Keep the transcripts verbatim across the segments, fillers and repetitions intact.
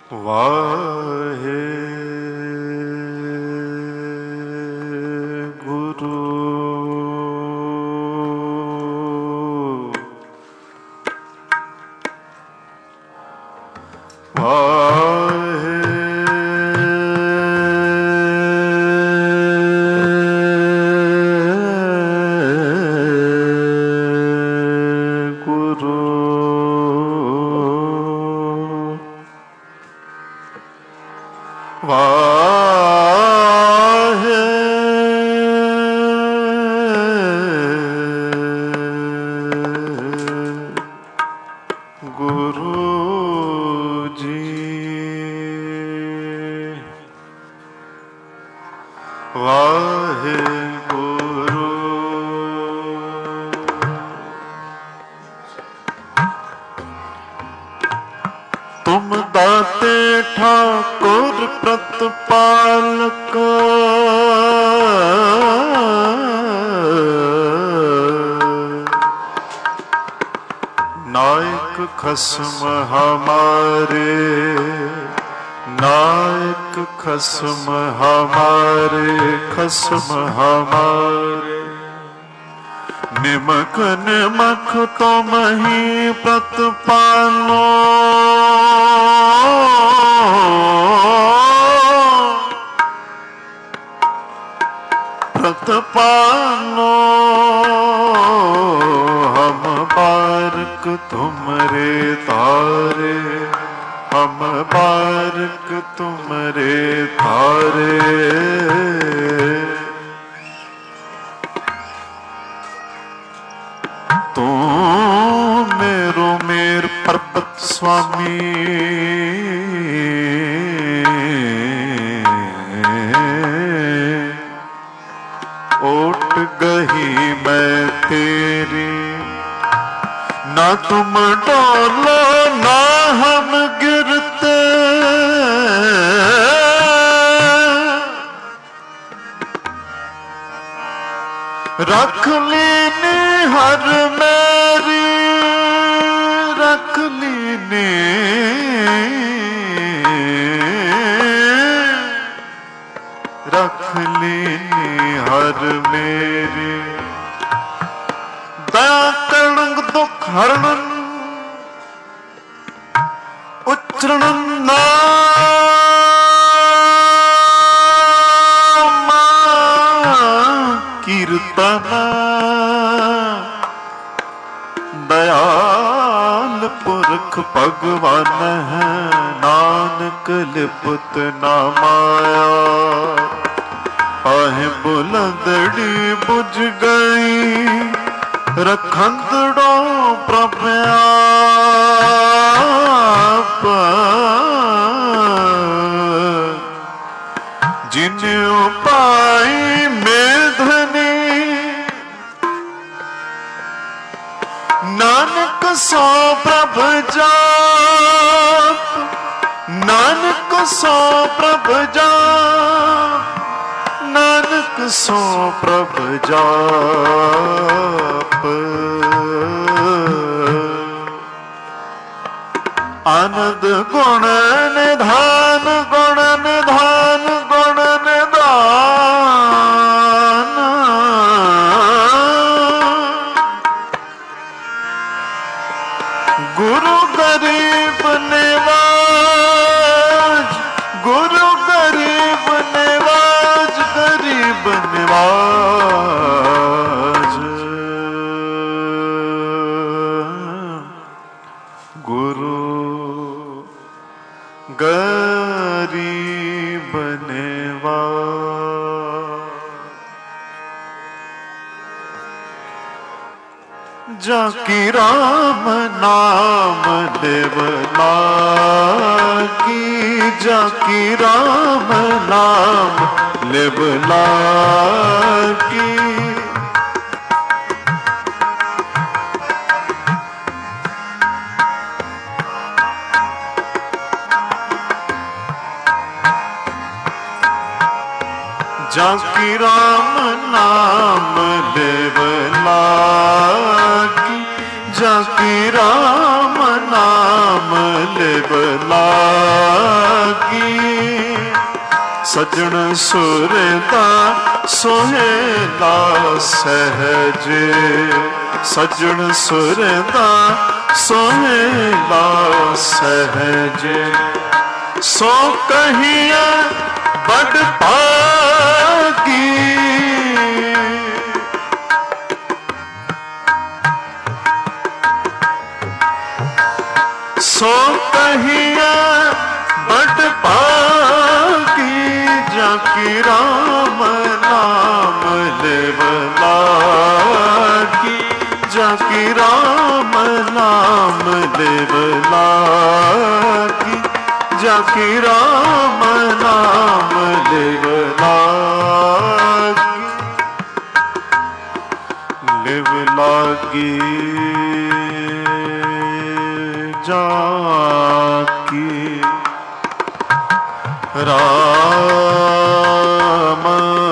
वाहे गुरु वाहे गुरु वाहे गुरु जी वाहे गुरु तुम दाते ठाकुर प्रतपालक नायक खस्म हमारे नायक खस्म हमारे खस्म हमारे निमक निमक तुम ही प्रतपालो प्रतपालो हम बारक तुमरे तारे हम बारक तुमरे तारे तू मेरो मेर पर्वत स्वामी ओट गही मैं तेरी ना तुम डोलो ना हम गिरते रख लीनी हर मेरी रख लीनी रख लीनी हर मेरी दया करण दुख हरण उच्चरण नाम कीर्तन दयाल पुरख भगवान है नानक लिपत ना माया पाहे बुलंदड़ी बुझ गई रखंदड़ो प्रभ आप जिन उपाय मेधनी नानक सो प्रभ जाप नानक सो प्रभ जाप नानक सो प्रभ जाप आनंद गुण निधान गुण निधान गुण निधान गुरु गरीब निवाज गुरु गरीब निवाज गरीब निवाज गुरु गरीब निवाज जाकी राम नाम देवना की जाकी राम नाम लेवला की जाकी राम नाम लेवला की जाकी राम नाम लेवला सजन सुरदा सोहेला सहज, सजन सुरदा सोहेला सहज। सो कहिया बड़ पागी, सो कहिया बड़ पागी, जाकी राम नाम लेवलागी, जाकी राम नाम लेवलागी, जाकी राम नाम लेवलागी, लेवलागी जाकी राम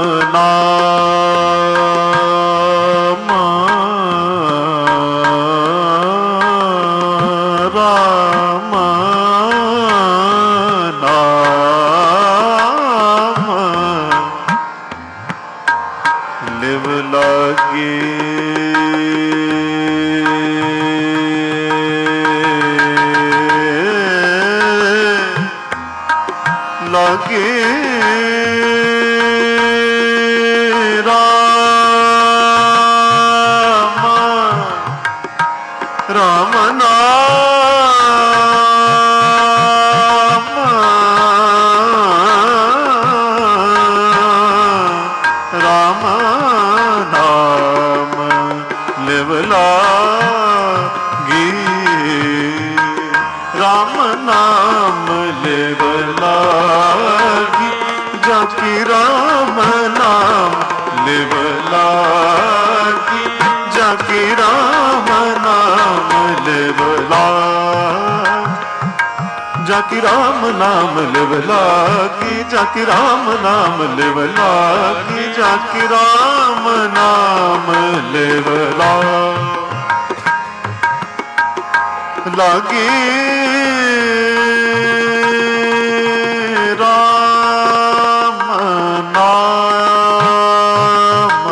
नाम, राम नाम लेवलागी, लागे राम, राम नाम, राम नाम लेवलागी, राम नाम लेवलागी, जाकी राम नाम लेवलागी, जाकी राम नाम लेवलागी, जाकी राम नाम लेवलागी, जाकी राम नाम लेवलागी, जाकी राम नाम लेवलागी, लागी राम नाम,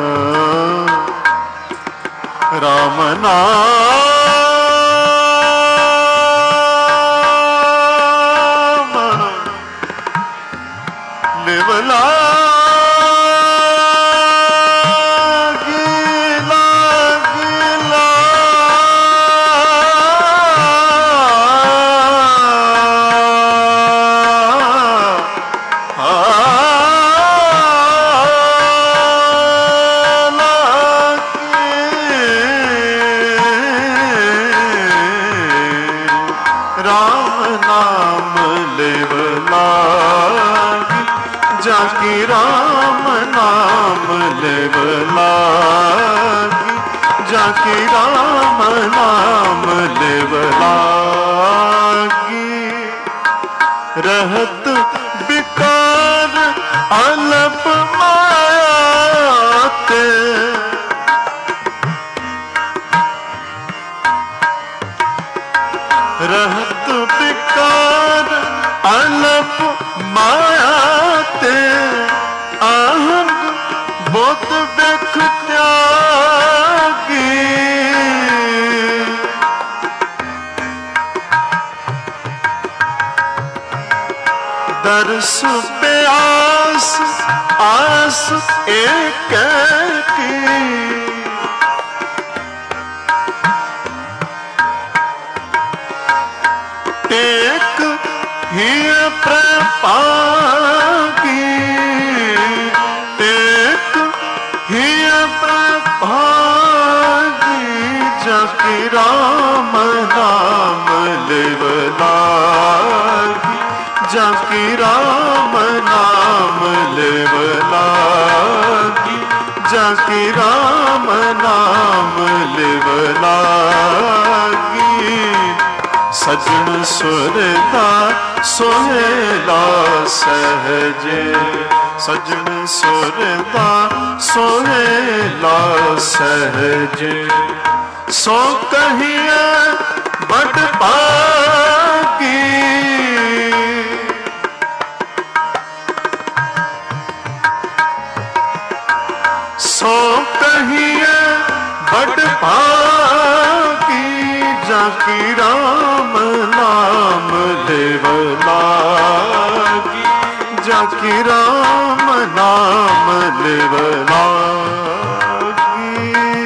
राम नाम लेवलागी, लागी राम नाम लेवलागी, जाकी राम नाम लेवलागी, जाकी राम नाम लेवलागी, रहत बिकार अलप मायाते, रहत बिकार अलप मायाते, आहंग बहुत बेख त्यागी, दर्श प्यास आस एक की, टेक ही प्रभागी, टेक ही प्रभागी, जाकी राम नाम लेवलागी, जाकी राम नाम लेवलागी, जाकी राम नाम लेवलागी, सजन सुरदा सोहेला सहज, सजन सुरदा सोहेला सहज, सो कहिया बड़ पागी, लेव लागी, जाकी राम नाम लेव लागी।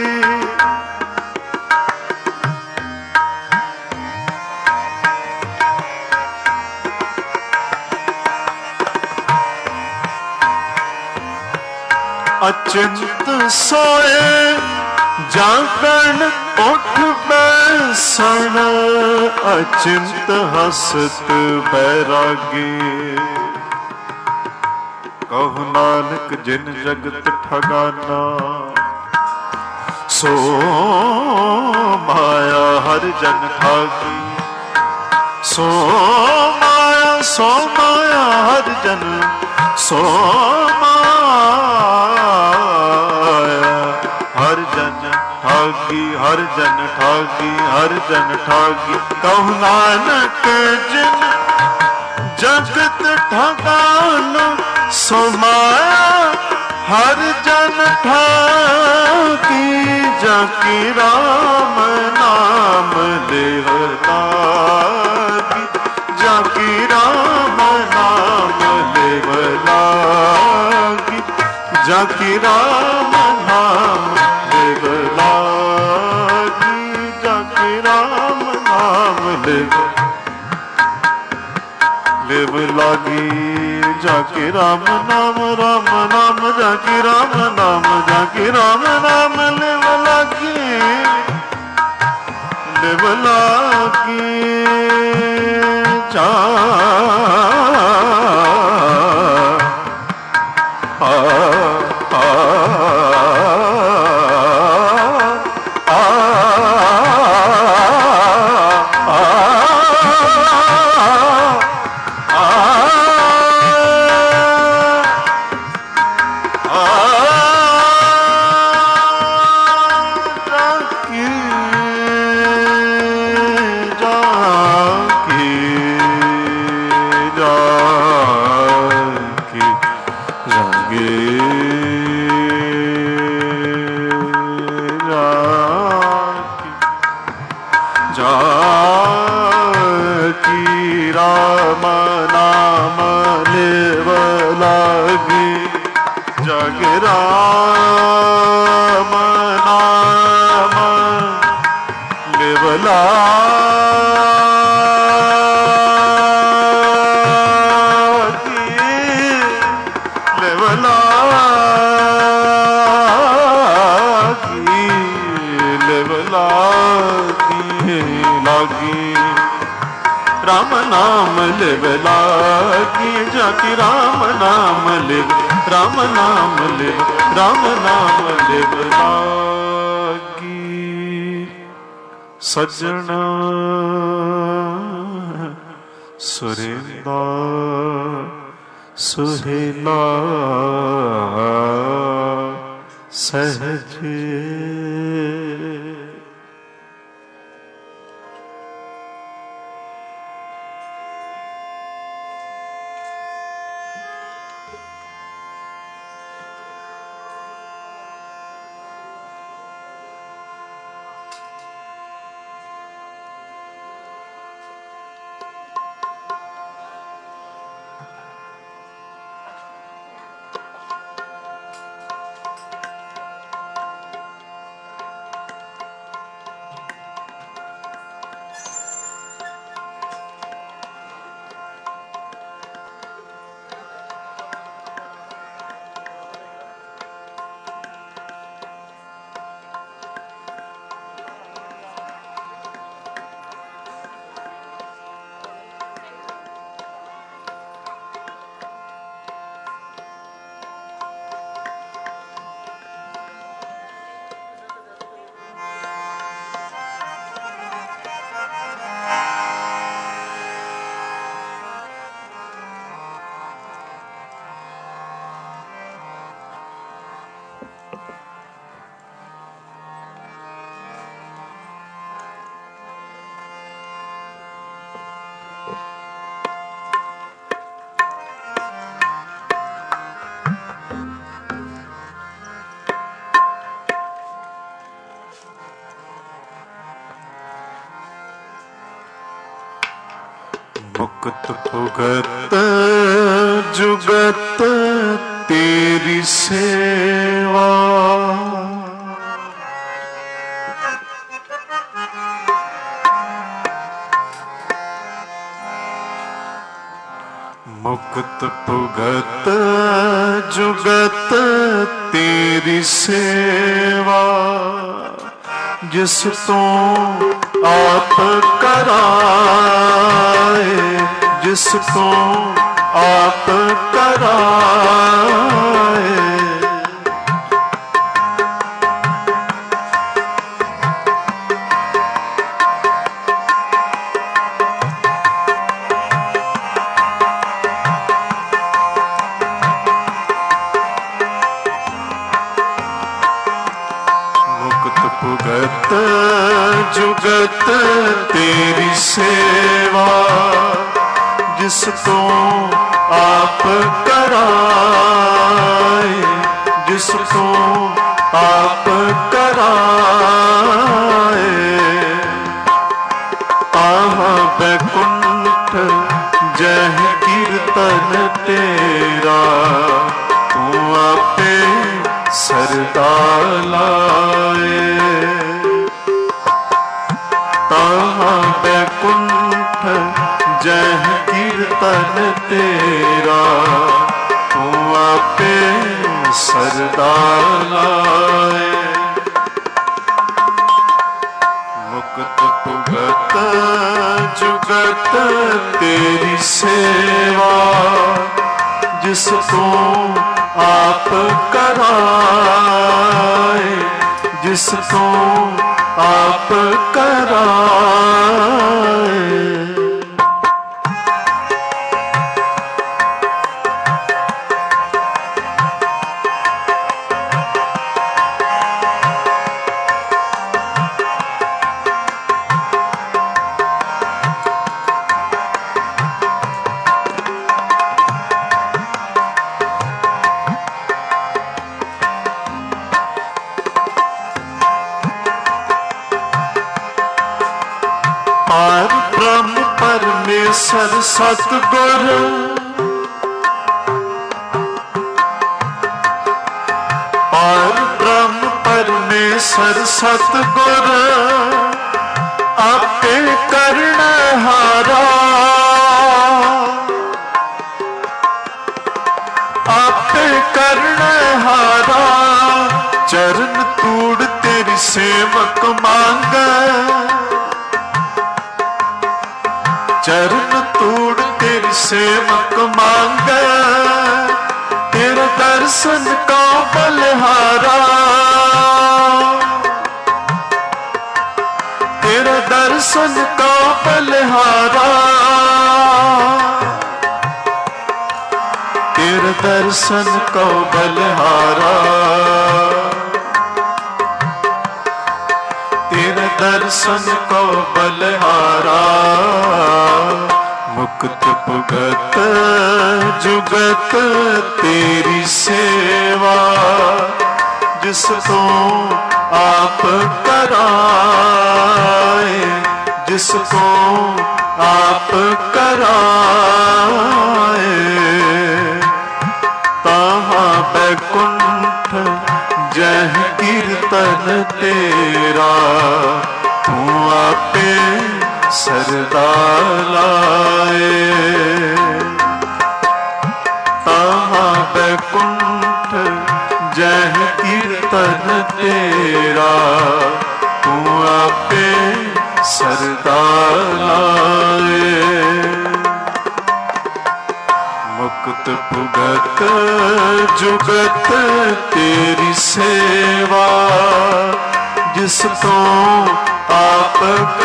अचिंत सोए जागण उठ बैसन, अचिंत हसत बैरागी। कहु नानक जिन जगत ठगाना, सो माया हर जन ठागी। सो माया सो माया हर जन, सो माया हर जन ठागी, हर जन ठागी, हर जन ठागी। कहु नानक जिन जगत ठगाना, सो माया हर जन ठागी। जाकी राम नाम लेव लागी, जाकी राम नाम लेव लागी, जाकी राम नाम लेव लागी, जाकी राम नाम लेव लेव लागी। जाकी राम नाम राम नाम, जाकी राम नाम, जाकी राम नाम लेव लागी, लेव लागी। जा आ आ राम नाम लेव लागी, जाकी राम नाम लेव, राम नाम लेव, राम नाम लेव लागी। सजना सुरेंदा सुहेला सहजे। पुगत जुगत तेरी सेवा, मुक्त पुगत जुगत तेरी सेवा, जिस तो आप कराए, जिस तो आप कराए, पुगत जुगत तेरी सेवा, जिस तो आप कराए, जिस तो आप कराए, आहा बैकुंठ जह कीर्तन तेरा, तू आपे सरदा लाए, ताहा बैकुंठ जह कीर्तन तेरा, तू आपे सरदा लाए, मुक्त पुगत जुगत तेरी सेवा, जिस तो आप कराए, जिस तो आप कराए, पार ब्रह्म परमेश्वर सतगुर, पार ब्रह्म परमेश्वर सतगुर, आपे करनहारा, आपे करनहारा, चरण तूड़ तेरी सेवक मांगे, चरण तूड़ तेरी सेवक मांगे, तेरे दर्शन का बलिहारा, तेरे दर्शन का बलिहारा, तेरे दर्शन का बलिहारा, तेरे दर्शन को बलिहारा, मुक्त पुगत जुगत तेरी सेवा, जिस तो आप कराए, जिस तो आप कराए, ताहा बैकुंठ जह कीर्तन तेरा, तू आपे सरदा लाए, ताहा बैकुंठ जह कीर्तन तेरा, तू आपे सरदा लाए, मुक्त पुगत जुगत तेरी सेवा, जिस तो आप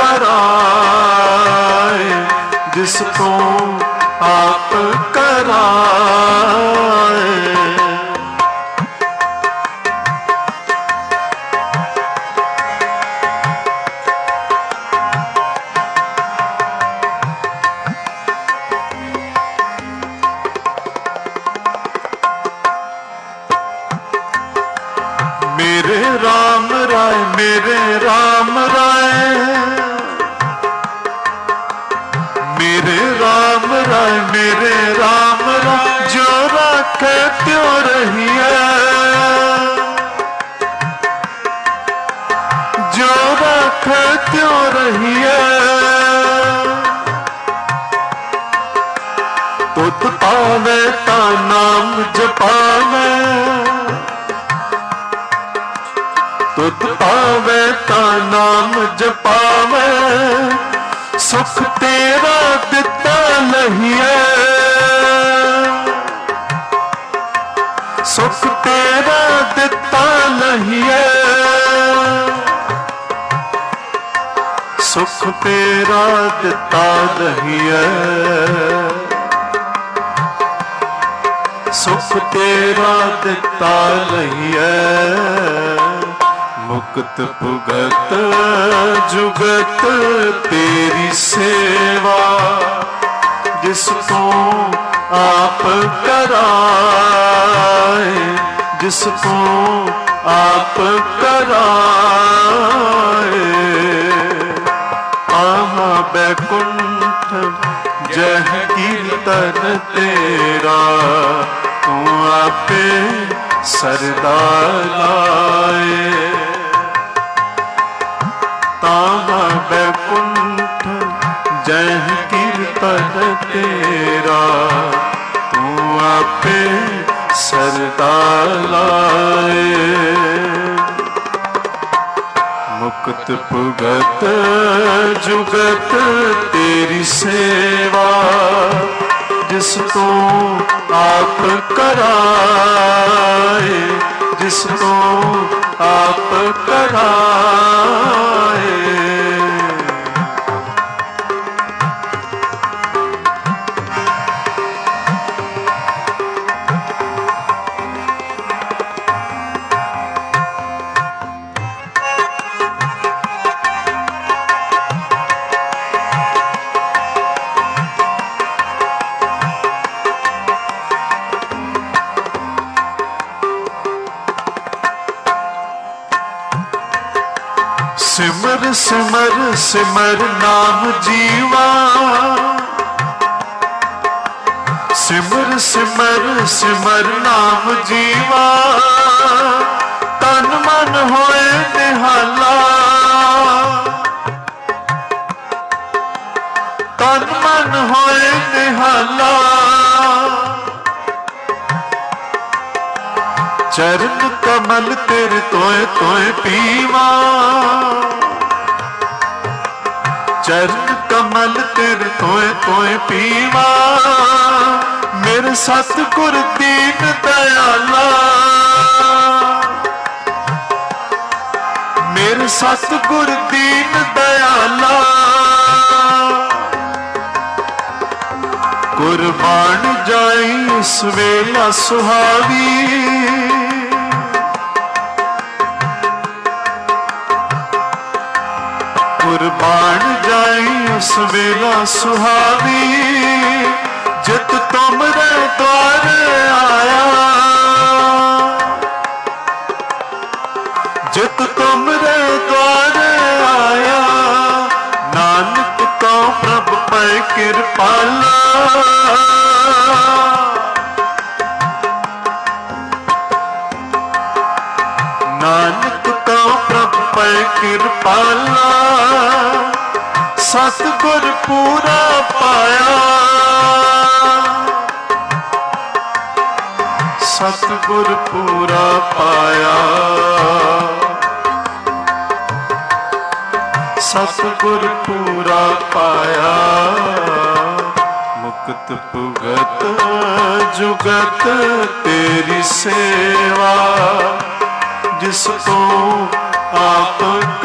कराए, जिस तो आप कराए, मेरे राम राय, मेरे राम राय, मेरे राम राय, रखे त्यों रहिए, जो रखे त्यों रहिए। तुत पावे ता नाम जपावे, तुत पावे ता नाम जपावे। सुख तेरा दिता लहिए, सुख तेरा दिता लहिए, सुख तेरा दिता लहिए, सुख तेरा दिता लहिए। मुक्त भुगत जुगत तेरी सेवा, जिसको आप कराए, जिसको आप कराए। आहा बैकुंठ जह कीर्तन तेरा, तू आपे सरदार लाए। ताहा बैकुंठ जह कीर्तन तेरा, तू आपे सरदार लाए। मुक्त भुगत जुगत तेरी सेवा, जिसको आप कराए, जिसको आप कराए। सिमर सिमर सिमर नाम जीवा, सिमर सिमर सिमर नाम जीवा। तन मन होए निहाला, तन मन होए निहाला। चरण कमल तेरे तोए तोए पीवा, चरण कमल तेरे तोए तोए पीवा। मेरे सतगुर दीन दयाला, मेरे सतगुर दीन दयाला। कुर्बान जाई इस वेला सुहावी, कुर्बान जाई उस वेला सुहावी। जित तुमरे द्वार आया, जित तुमरे द्वार आया। नानक को प्रभु पै कृपाला, नानक को प्रभु पै कृपाला। सतगुर पूरा पाया, सतगुर पूरा पाया, सतगुर पूरा पाया। मुक्त भुगत जुगत तेरी सेवा, जिसको आप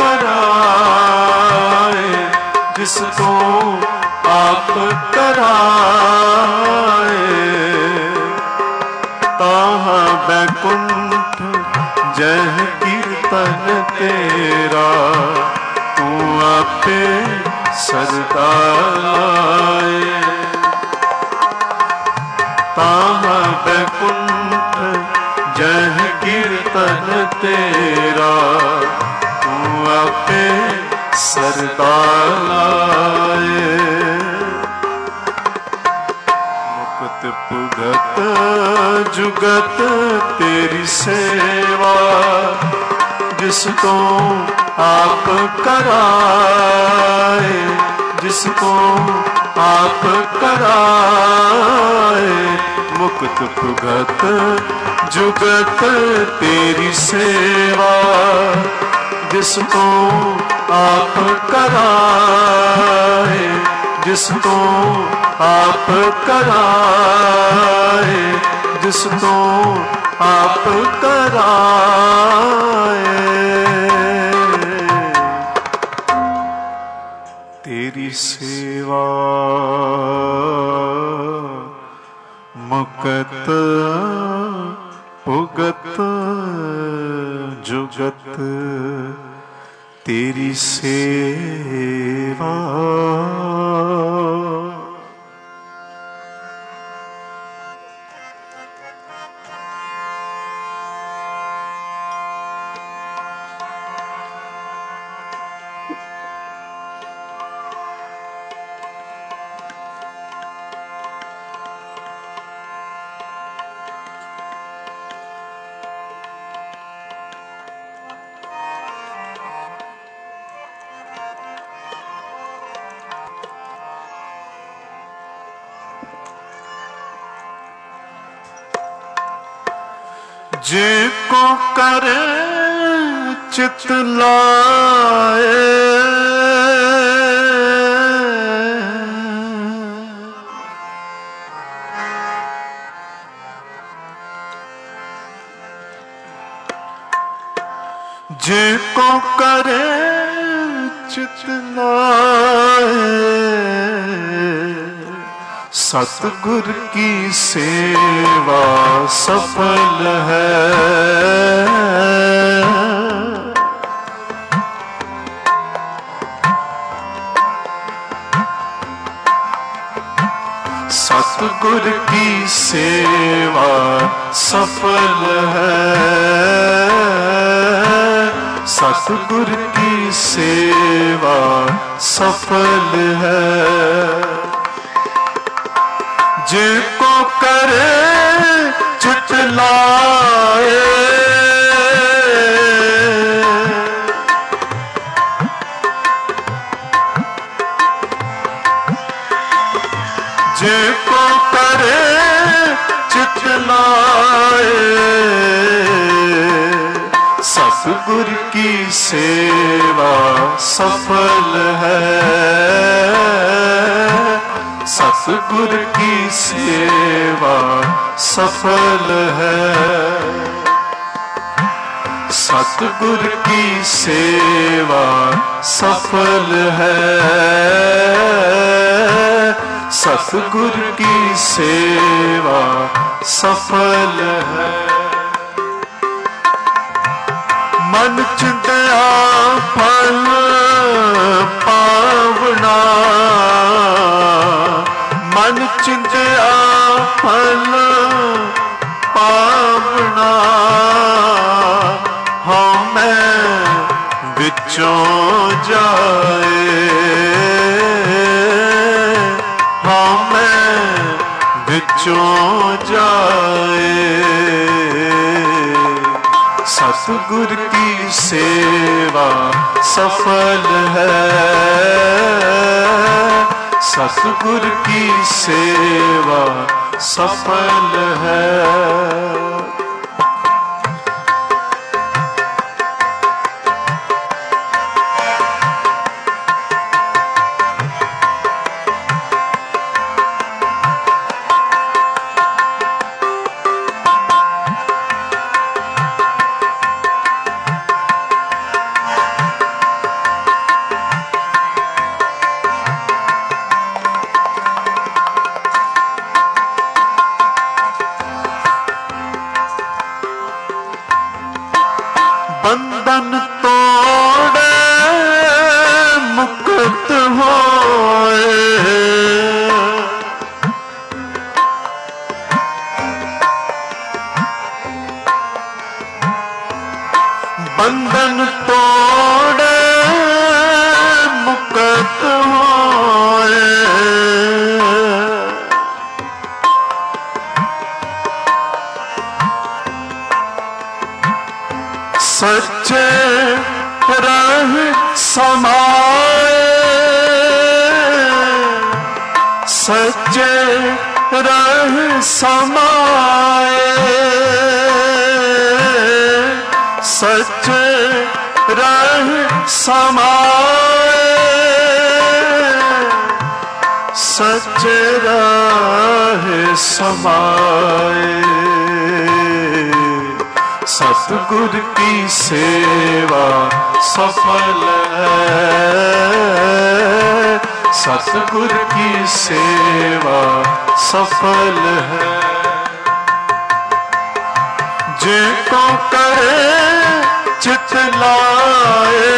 कराए, जिसको आप कराए। ताहा बैकुंठ जह कीर्तन तेरा, तू आपे सरदाए। ताहा बैकुंठ जह कीर्तन तेरा, तू आपे सरदाए। मुक्त मुक्त पुगत जुगत तेरी सेवा, जिसको आप कराए, जिसको आप कराए। मुक्त पुगत जुगत तेरी सेवा, जिसको आप कराए, जिसको आप कराए, जिसको आप कराए। तेरी सेवा मुक्त पुगत जुगत तेरी सेवा। जिको करे चित लाए, जिको करे चित लाए, सतगुर की सेवा सफल है। सतगुर की सेवा सफल है, सतगुर की सेवा सफल है। जिको करे चित लाए, जिको करे चित लाए, सतगुर की सेवा सफल है, सतगुर की सेवा सफल है। सतगुर की सेवा सफल है, सतगुर की सेवा सफल है। मन चिंतया फल पावना, मन चिंतया फल पावना। हाँ मैं विचों जाए, हाँ मैं विचों जाए। सतगुर की सेवा सफल है, सतगुर की सेवा सफल है। सच्चे रह समाए, सच्चे रह समाए, सच्चे रह समाए, सच्चे रह समाए। सतगुर की सेवा सफल है, सतगुर की सेवा सफल है। जिनको करे चित लाए,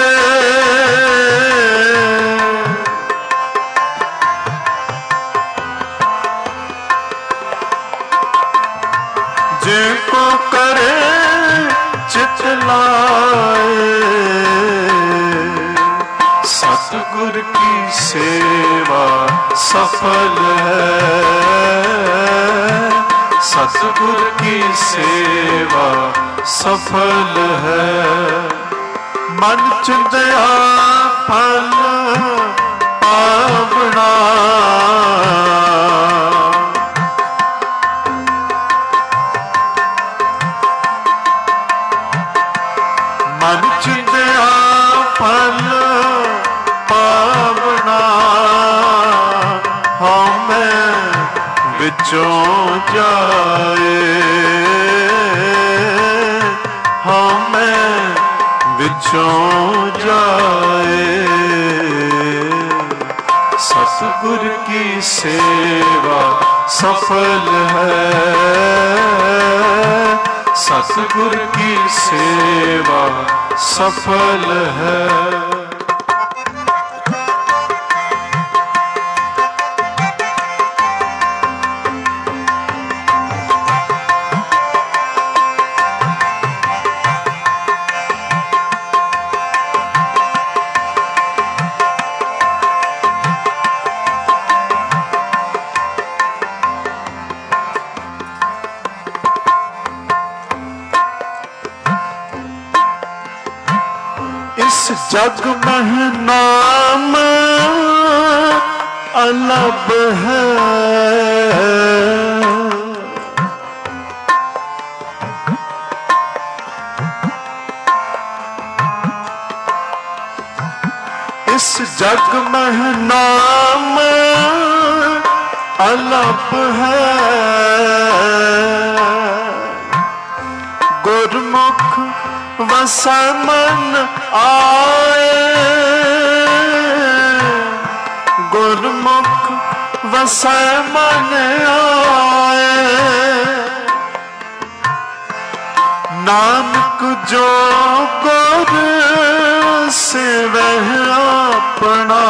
जिनको करे चित लाए, सतगुर की सेवा सफल है, सतगुर की सेवा सफल है। मन चिंतया फल पावना, मन चिंतया फल पावना, हमें विचों जाए, हमें विचों जाए। सतगुर की सेवा सफल है, सतगुर की सेवा सफल है। इस जग में नाम अलग है, इस जग में नाम अलग है। गुरमुख वसै मन आए, गुरमुख वसै मन आए। नानक जो गुर सेवह अपना,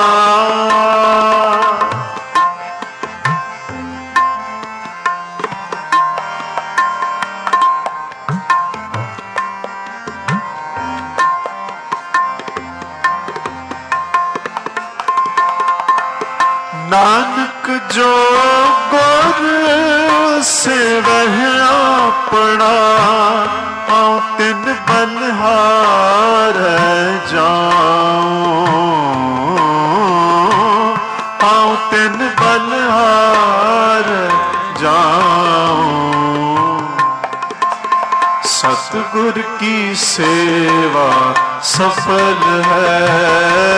नानक जो गुर सेवह अपना, पाँव तिन बलिहार जाऊं, पाँव तिन बलिहार जाऊं। सतगुर की सेवा सफल है,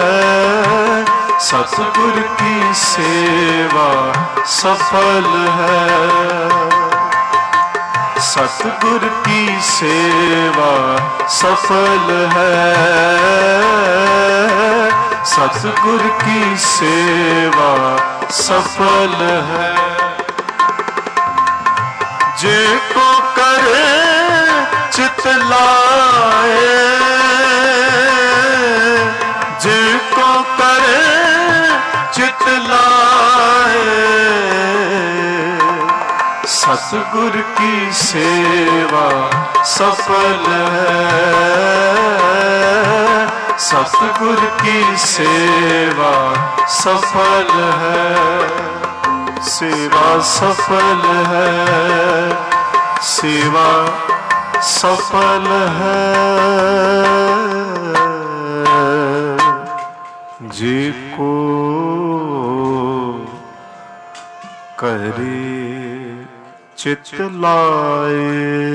सतगुर की सेवा सफल है, सतगुर की सेवा सफल है, सतगुर की सेवा सफल है। जिनको करे चित लाए, जिनको करे चित लाए, सतगुर की सेवा सफल है, सतगुर की सेवा सफल है, सेवा सफल है, सेवा सफल है जिको करे चित लाए।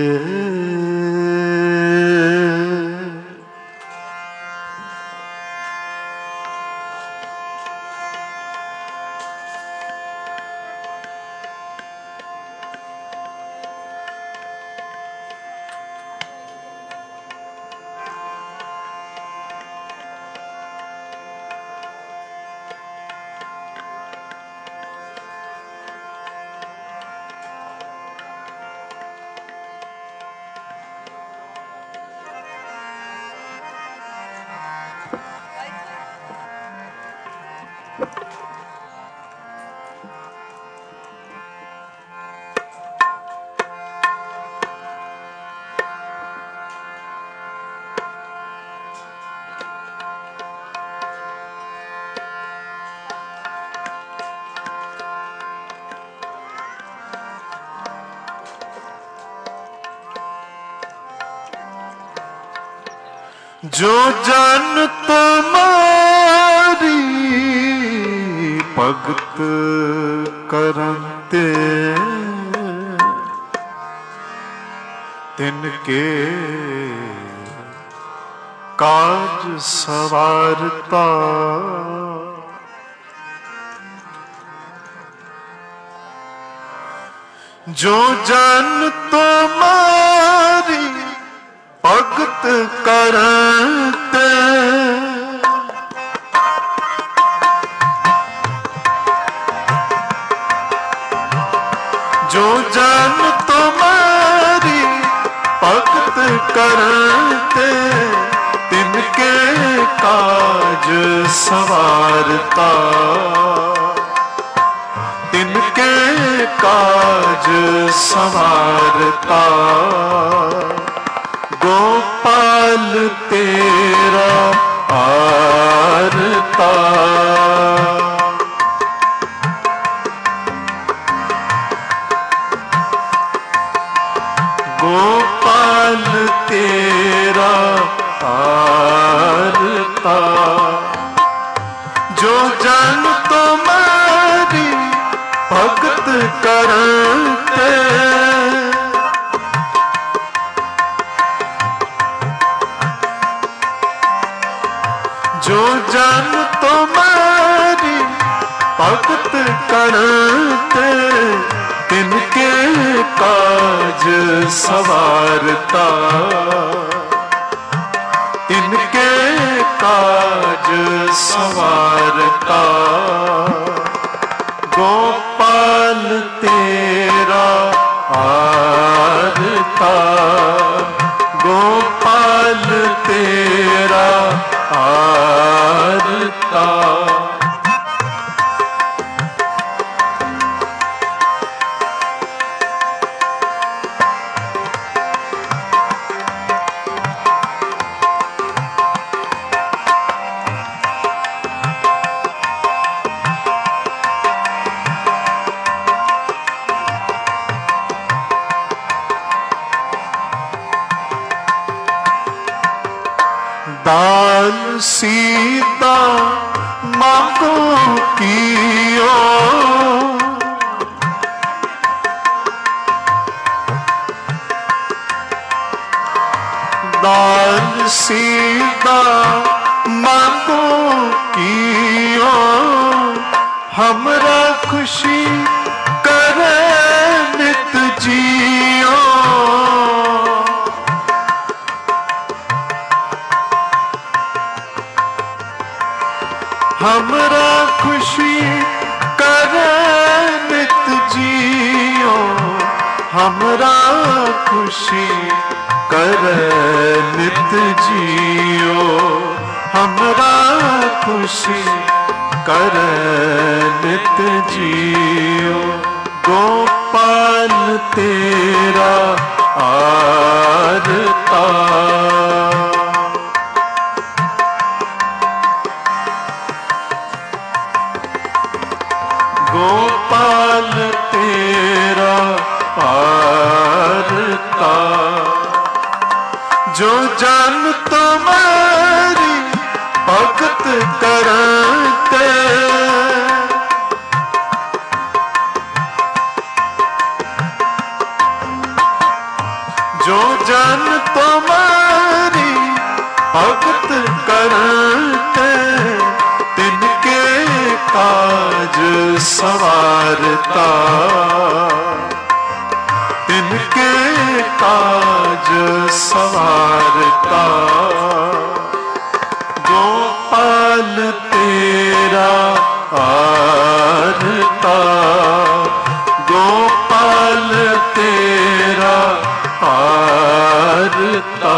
जो जन तुम्हारी भगत करते तिनके काज सवारता। जो जन तुम्हारी भगत करते जो जन तुम्हारी भगत करते तिनके काज सवारता। तिनके काज सवारता। गोपाल तेरा आरता। गोपाल तेरा आरता। जो जन तुम्हारी भगत करते जो जन तुम्हारी भगत करते तिनके काज सवारता। तिनके काज सवारता। गोपाल तेरा आरता। गोपाल तेरा आरता। दान सीता मांगो कियो। दान सीता मांगो कियो। हमरा खुशी करे नित जियो। हमरा खुशी करे नित जियो। हमरा खुशी करे नित जियो। हमरा खुशी करे नित जियो। गोपाल तेरा आरता। गोपाल तेरा आरता। जन तुम्हारी भगत करते, जो जन तुम्हारी भगत करते, तिनके काज सवारता, तिनके काज सवारता। गोपाल तेरा आरता, गोपाल तेरा आरता।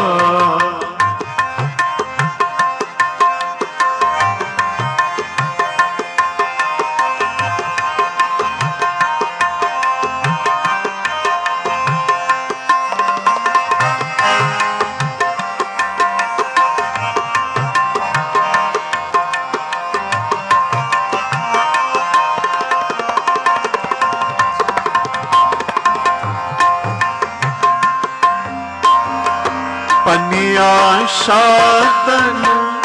पनिया साधन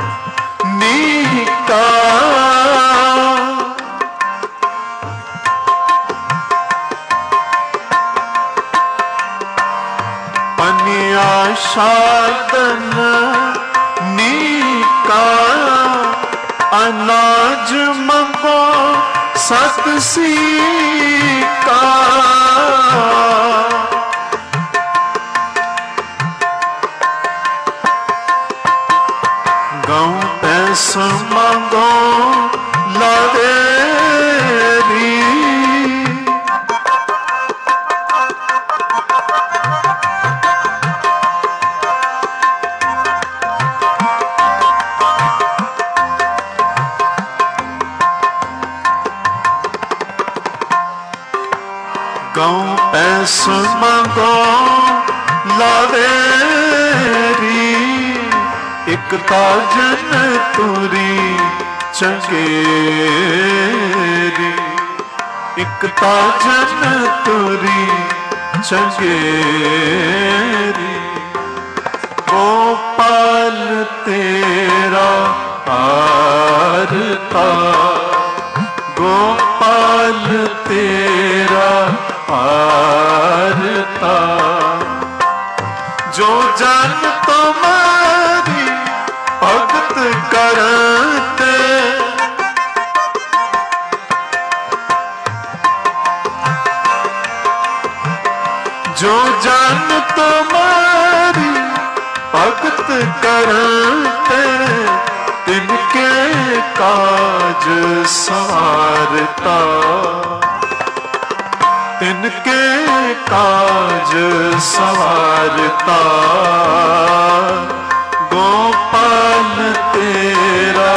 नीका, पनिया साधन नीका, अनाज मंगो सत सीका। गऊ पैसा मांगो लावेरी, गऊ पैसा मांगो लावेरी, एक ताजन तुरी चंगेरी, एक ताजन तुरी चंगेरी। गोपाल तेरा आरता, गोपाल तेरा आरता। जो जन तुम्हारी भगत करते, जो जन तुम्हारी भगत करते, तिनके काज सवारता, तिनके काज सवारता। गोपाल तेरा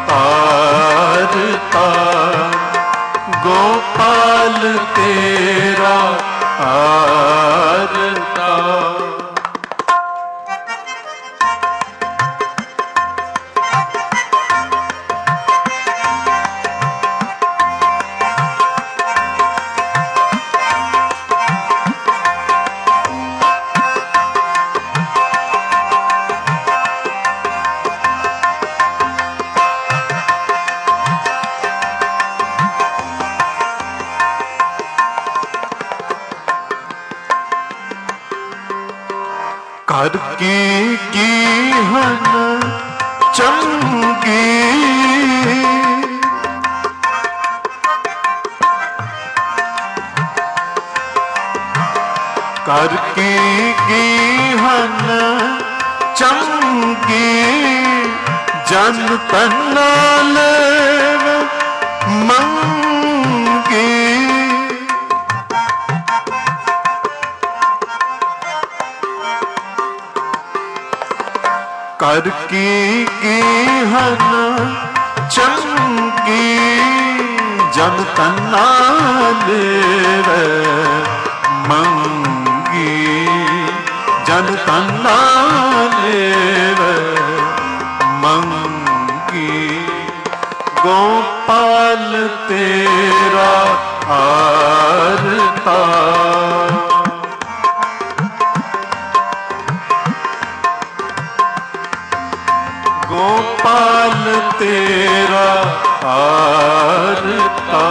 आरता, गोपाल तेरा आरता। कर की कीहन चंगी, कर की कीहन चंगी, जन तन्ना लेव मंगी। कर की कीहन चंगी, जन तन्ना लेवे मंगी, जन तन्ना लेवे मंगी। गोपाल तेरा आरता, तेरा आरता।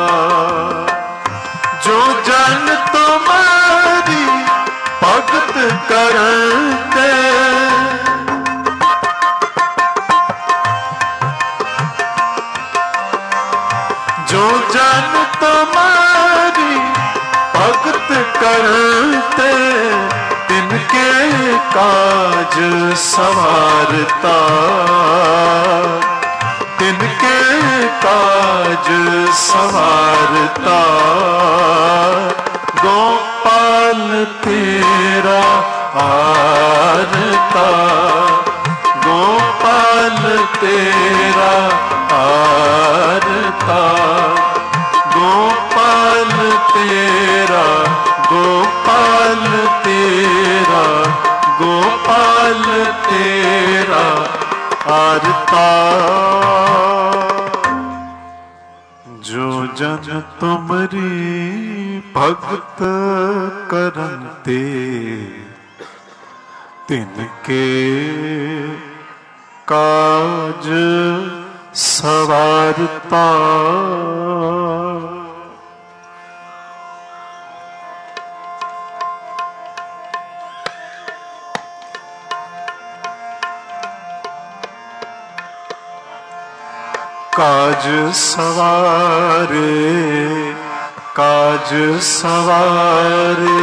जो जन तुम्हारी भगत करते, जो जन तुम्हारी भगत करते, तिनके काज सवारता, तिनके काज सवारता। गोपाल तेरा आरता, गोपाल तेरा आरता, गोपाल तेरा, गोपाल तेरा, गोपाल तेरा आरता। जो जन तुमरी भगत करते, तिनके काज सवारता। काज सवारे, काज सवारे,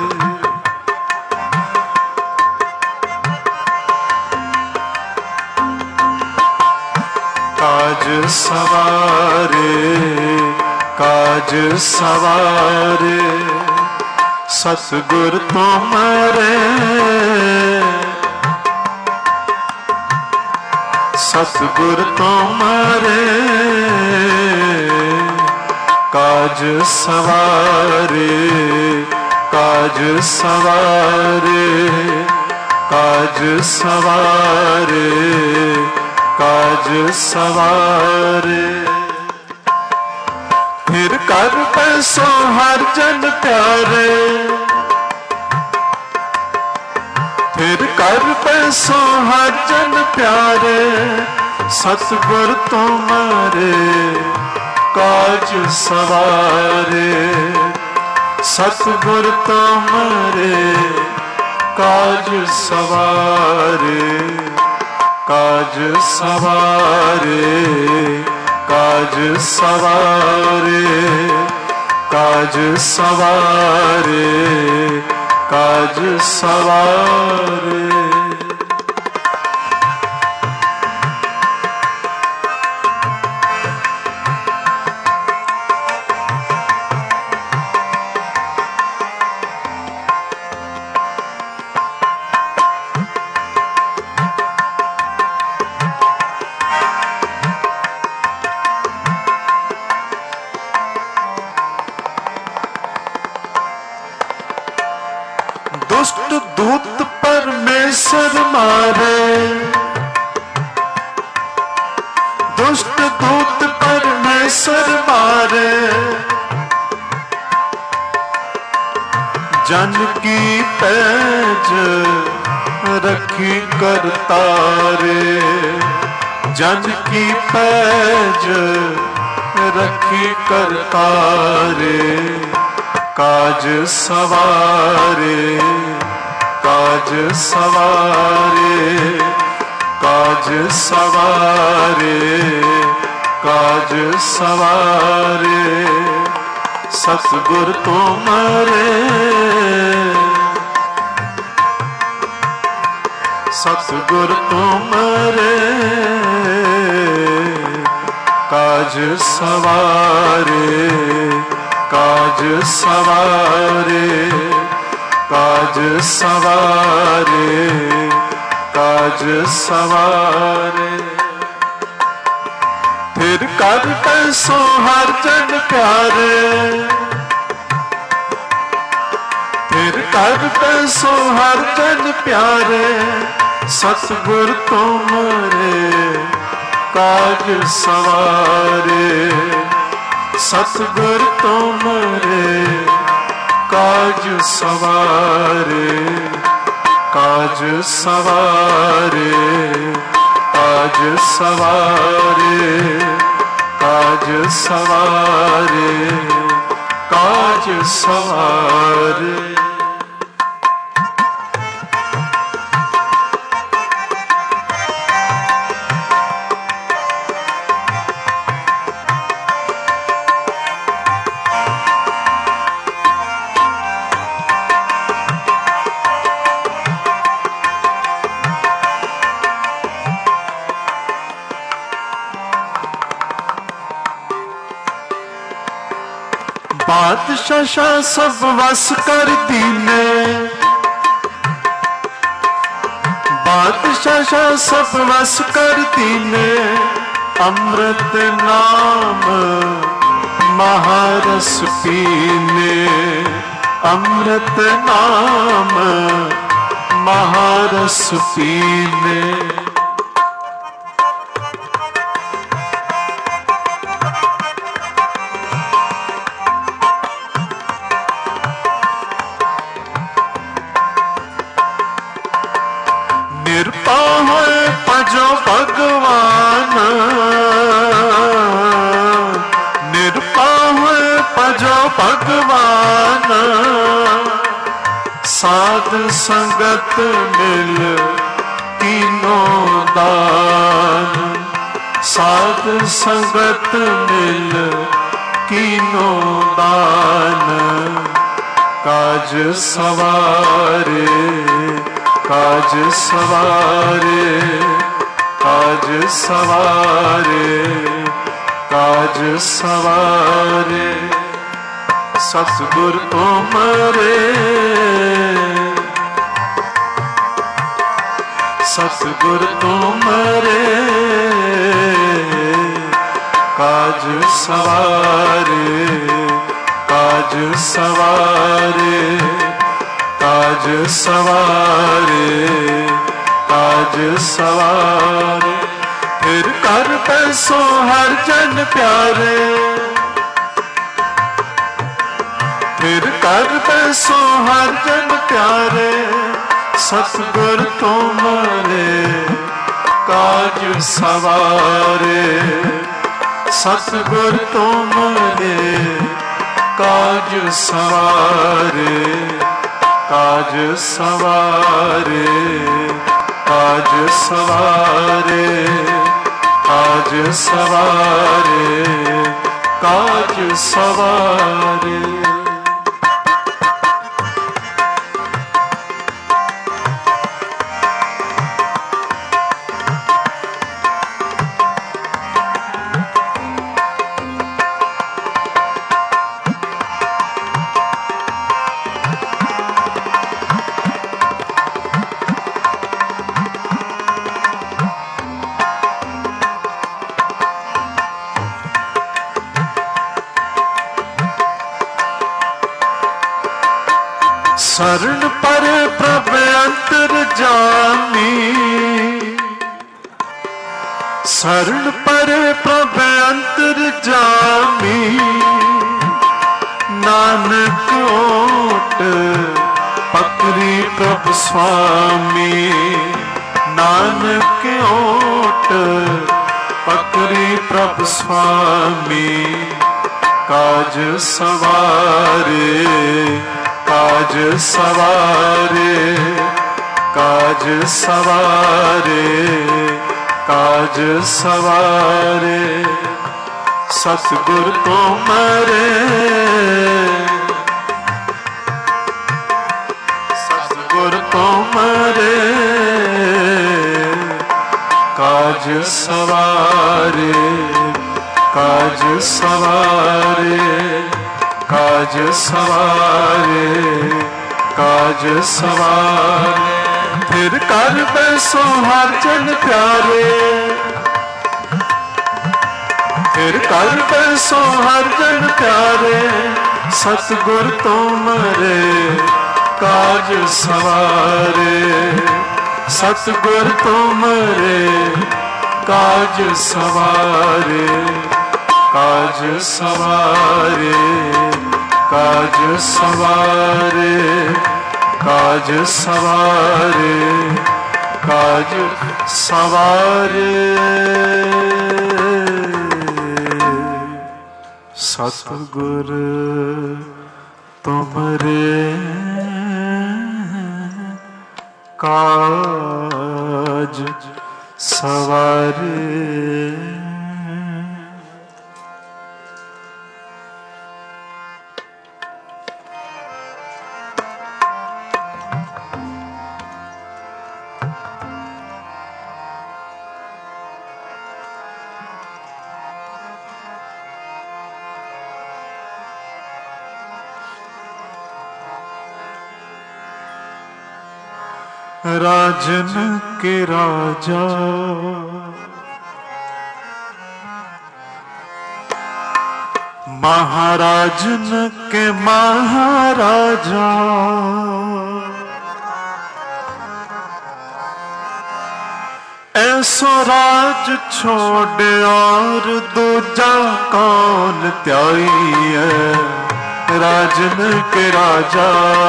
काज सवारे, काज सवारे। सतगुर तुम्हारे, सतगुर तुम्हारे काज सवारे, काज सवारे, काज सवारे, काज सवारे। फिर कर पैसो हर जन प्यारे, फिर कर पैसो हर जन प्यारे। सतगुर तुम्हारे काज सवारे, सतगुर तुम्हारे काज सवारे, काज सवारे, काज सवारे, काज सवारे, काज सवारे। दुष्ट दूत परमेश्वर मारे, दुष्ट दूत परमेश्वर मारे। जन की पैज रखी करतारे, जन की पैज रखी करतारे। काज सवारे, काज सवारे, काज सवारे, काज सवारे। सतगुर तुम्हारे, सतगुर तुम्हारे काज सवारे, काज सवारे, काज सवारे, काज सवारे। फिर कर पैसो हर जन प्यारे, फिर कर पैसो हर जन प्यारे। सतगुर तुम्हारे काज सवारे, सतगुर तुम्हारे काज सवारे, काज सवारे, काज सवारे, काज सवारे, काज सवारे। बादशाह शाह सब वस कर दीने, बादशाह शाह सब वस कर दीने। अमृत नाम महारस पीने, अमृत नाम महारस पीने। भजो भगवान, निरपाव भजो भगवान। साध संगत मिल तीनों दान, साध संगत मिल तीनों दान। काज सवारे, काज सवारे, काज सवारे, काज सवारे। सतगुर तुमरे, सतगुर तुमरे। काज सवारे, काज सवारे, काज सवारे, काज सवारे। फिर कर पैसो हर जन प्यारे, फिर कर पैसो हर जन प्यारे। सतगुर तुमरे काज सवारे, सतगुर तुमरे काज सवारे, काज सवारे, काज सवारे, काज सवारे, काज सवारे। शरण पर प्रभ अंतर जामी, शरण पर प्रभ अंतर जामी। नानक ओट पकड़ी प्रभ स्वामी, नानक ओट पकड़ी प्रभ स्वामी। काज सवारे, काज सवारे, काज सवारे, काज सवारे। सतगुर तुमरे, सतगुर तुमरे काज सवारे, काज सवारे, काज सवारे, काज सवारे। फिर कर बैसो हर जन प्यारे, फिर कर बैसो हर जन प्यारे। सतगुर तुमरे काज सवारे, सतगुर तुमरे काज सवारे, काज सवारे, काज सवारे, काज सवारे, काज सवारे। सतगुर तुमरे काज सवारे। राजन के राजा महाराजन के महाराजा, ऐसो राज छोड़ और दूजा कौन त्याई है। राजन के राजा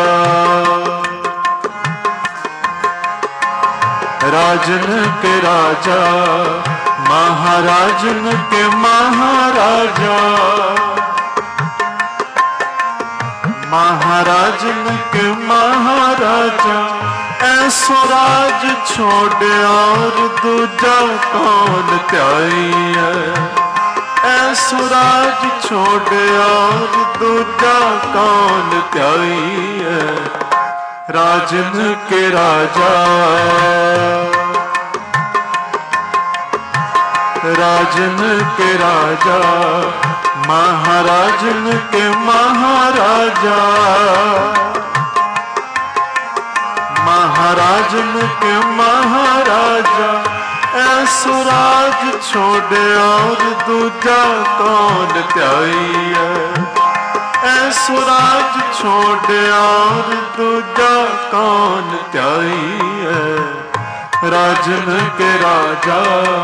राजन के राजा महाराजन के महाराजा, महाराजन के महाराजा, ऐसो राज छोड़ और दूजा कौन त्याई है। ऐसो राज छोड़ और दूजा कौन त्याई है। राजन के राजा राजन के राजा महाराजन के महाराजा, महाराजन के महाराजा, ऐसो राज छोड़ और दूजा कौन त्याई है। ऐसो राज छोड़ और दूजा कौन त्याई है। राजन के राजा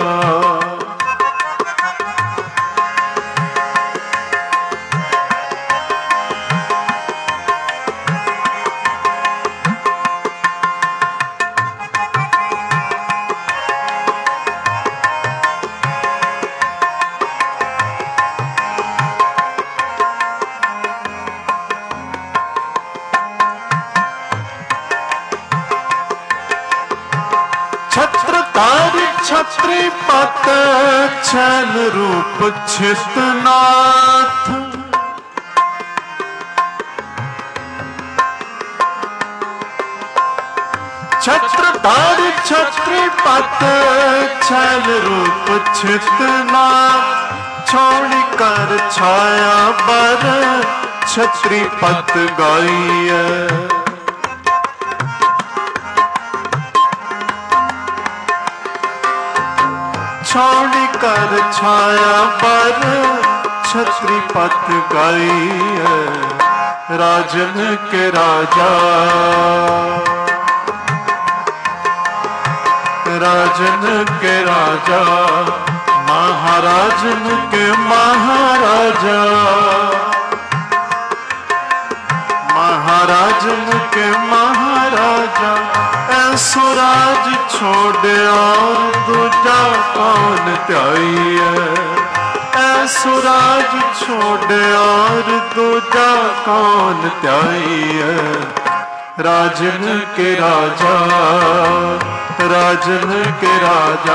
छत्री पत छल रूप छितनाथ, छत्रधारी छत्री पत छल रूप छितनाथ, छोड़ी कर छाया बर छत्री पत गाई। छोड़ी कर छाया पर छत्री पत गाई है। राजन के राजा राजन के राजा महाराजन के महाराजा, महाराजन के महाराजा, ऐसो राज छोड़ और दूजा कौन त्याई है। ऐसो राज छोड़ और दूजा कौन त्याई है। राजन के राजा राजन के राजा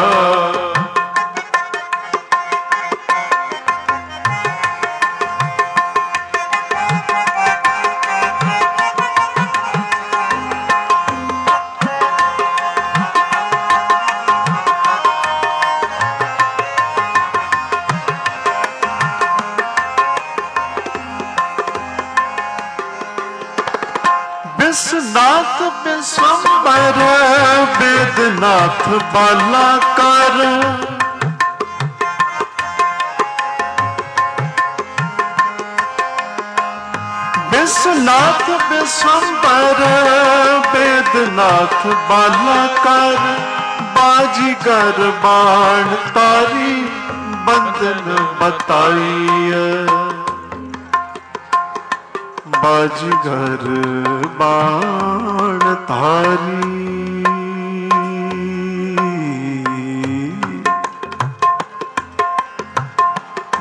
विश्वनाथ विश्वम्बर वेदनाथ बालाकार, विश्वनाथ विश्वम्बर वेदनाथ बालाकार, बाजीगर बाण तारी बंधन बताई। बाजीगर बाण तारी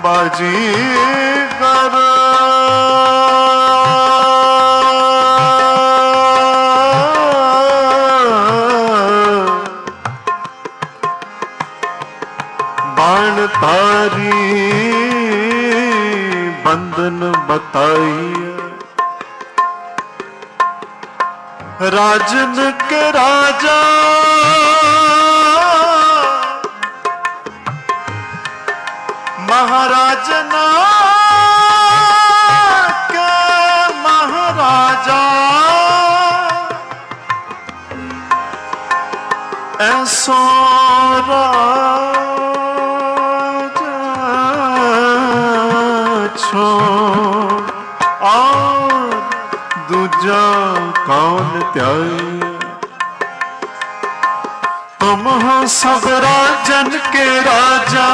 बाजीगर बाण तारी बंधन बताई राजन के राजा महाराजना के महाराजा ऐसो राजा छोड़ और दूजा कौन त्याई तुम हो सब राजन के राजा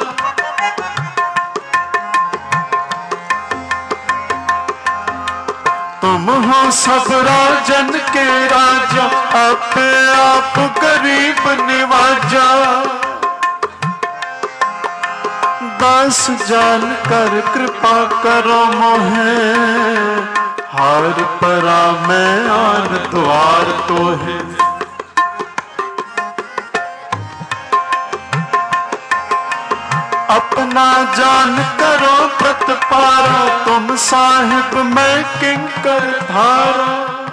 तुम हो सब राजन के राजा आपे आप गरीब निवाजा दास जान कर कृपा करो मोहे हार परा मैं आन द्वार तो है अपना जान करो प्रतपारा तुम साहिब मैं किंकर धारा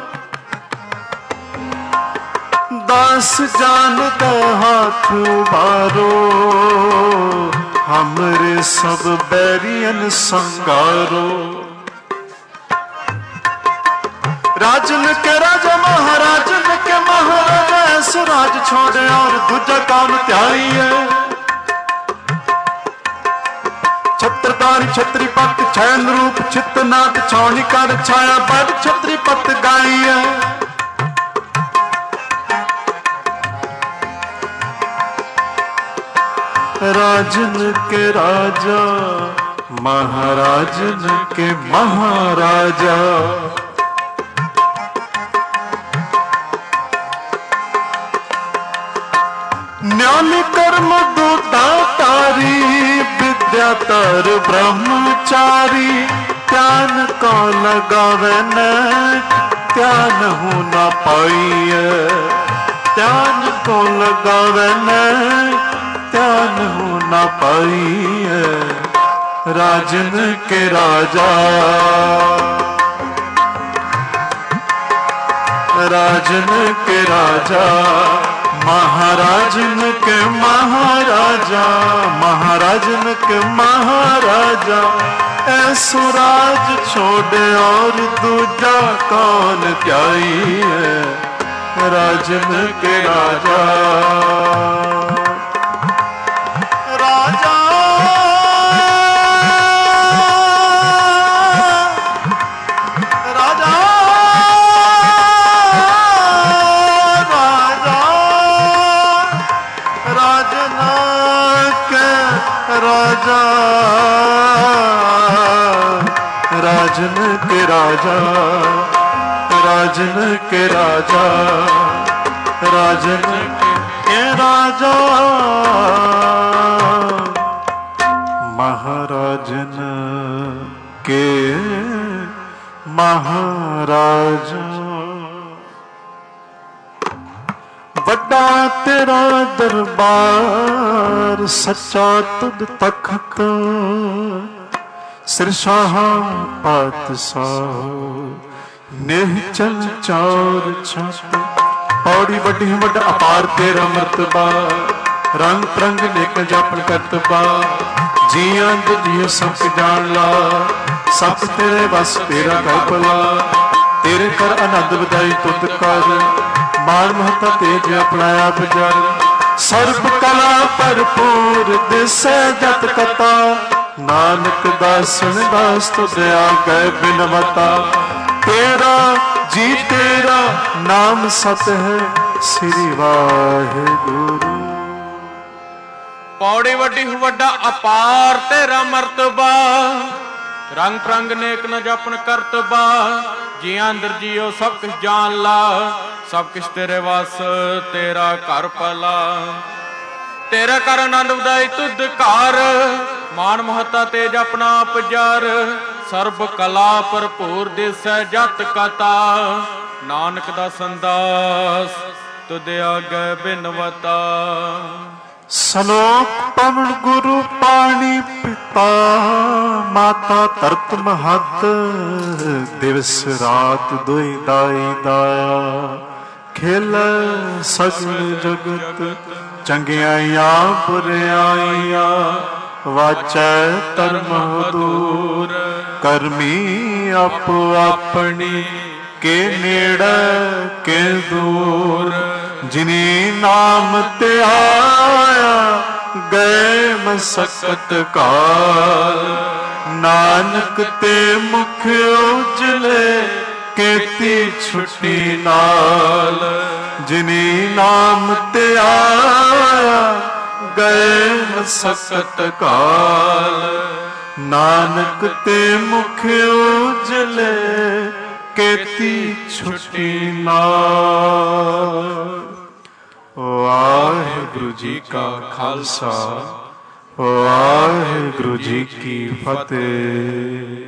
दास जान का हाथ उबारो हमरे सब बैरियन संगारो राजन के राजा महाराजन के महाराजा ऐसे राज छोड़े और दूजा काम त्याई है छत्रधारी छत्रीपत चैन रूप चित्तनाथ छावनी कर छाया बद छत्रीपत गाई है राजन के राजा महाराजन के महाराजा ज्ञान कर्म दुदातारी विद्या तर ब्रह्मचारी त्यान को लगावे न त्यान हो न पाइए त्यान को लगावे न त्यान हो न पाइए राजन के राजा राजन के राजा महाराजन के महाराजा महाराजन के महाराजा ऐसो राज छोड़े और दूजा कौन त्याई है राजन के राजा राजा राजा राजा राजन के राजा राजन के राजा राजन के राजा महाराजन के महाराजा बड़ा तेरा दरबार सच्चा तुद तखत सिरशाह पातशाह नेह चल चार छत पौड़ी बड़ी वड अपार तेरा मर्तबा रंग प्रंग नेक जापन करतबा जियां जियो सब जान ला सब तेरे बस तेरा गैपला तेरे कर आनंद बधाई तुद कर मान महता तेज अपनाया बजार सर्व कला भरपूर दिसे जत कथा नानक दासन दास तो दया गए बिनमता तेरा जी तेरा नाम सत है श्री वाहिगुरु पौड़ी वड्डी वड्डा अपार तेरा मर्तबा रंग प्रंग नेक न जपन करतबा जिया अंदर जियो सब कुछ जान ला सब कुछ तेरे वास तेरा घर पला तेरा कर आनंद उदाई तुद कार ਮਾਨ ਮਹਤਾ ਤੇਜ ਆਪਣਾ ਆਪ ਜਰ, ਸਰਬ ਕਲਾ ਭਰਪੂਰ ਦਿਸੈ ਜਤ ਕਤਾ। ਨਾਨਕ ਦਾ ਸੰਦਾਸ ਤੁਧ ਆਗੇ ਬਿਨਵਤਾ। ਸਲੋਕ ਪਵਨ ਗੁਰੂ ਪਾਣੀ ਪਿਤਾ, ਮਾਤਾ ਧਰਤ ਮਹਤ, ਦਿਵਸ ਰਾਤ ਦੁਇ ਦਾਈ ਦਾਇਆ। ਖੇਲ ਸਗਲ ਜਗਤ ਚੰਗਿਆਈਆਂ ਬੁਰਿਆਈਆਂ, ਵਾਚੈ ਧਰਮ ਦੂਰ, ਕਰਮੀ ਆਪੋ ਆਪਣੀ, ਕੇ ਨੇੜੇ ਕੇ ਦੂਰ। ਜਿਨੀ ਨਾਮ ਧਿਆਇਆ, ਗਏ ਮਸਕਤ ਕਾਲ, ਨਾਨਕ ਤੇ ਮੁਖ ਉਜਲੇ, ਕੀਤੀ ਛੁੱਟੀ ਨਾਲ। ਜਿਨੀ ਨਾਮ ਧਿਆਇਆ, ਗਏ ਮਸਕਤ ਕਾਲ, ਨਾਨਕ ਤੇ ਮੁਖ ਉਜਲੇ, ਕੀਤੀ ਛੁੱਟੀ ਨਾਲ। ਵਾਹਿਗੁਰੂ ਜੀ ਕਾ ਖਾਲਸਾ, ਵਾਹਿਗੁਰੂ ਜੀ ਕੀ ਫਤਿਹ।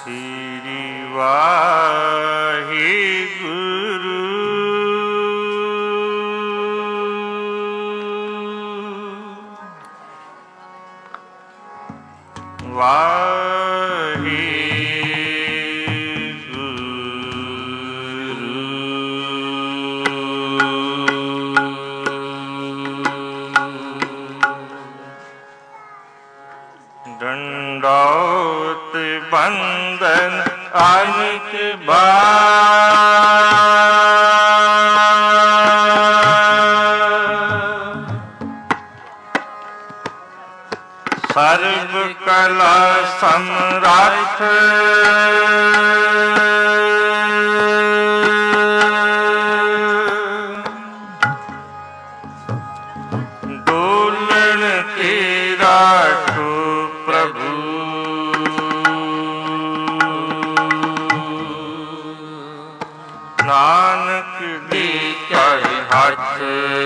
ਸ੍ਰੀ ਵਾਹਿਗੁਰੂ ਵਾਹਿਗੁਰੂ। ਡੰਡੌਤ ਬੰਦਨ ਅਨਿਕ ਬਾਰ, ਸਰਬ ਕਲਾ ਸਮਰੱਥ ਡੋਲਣ ਤੇ ਰਾਖੋ ਪ੍ਰਭੂ। ਨਾਨਕ ਦੀ ਚਾਹੇ ਹੱਥ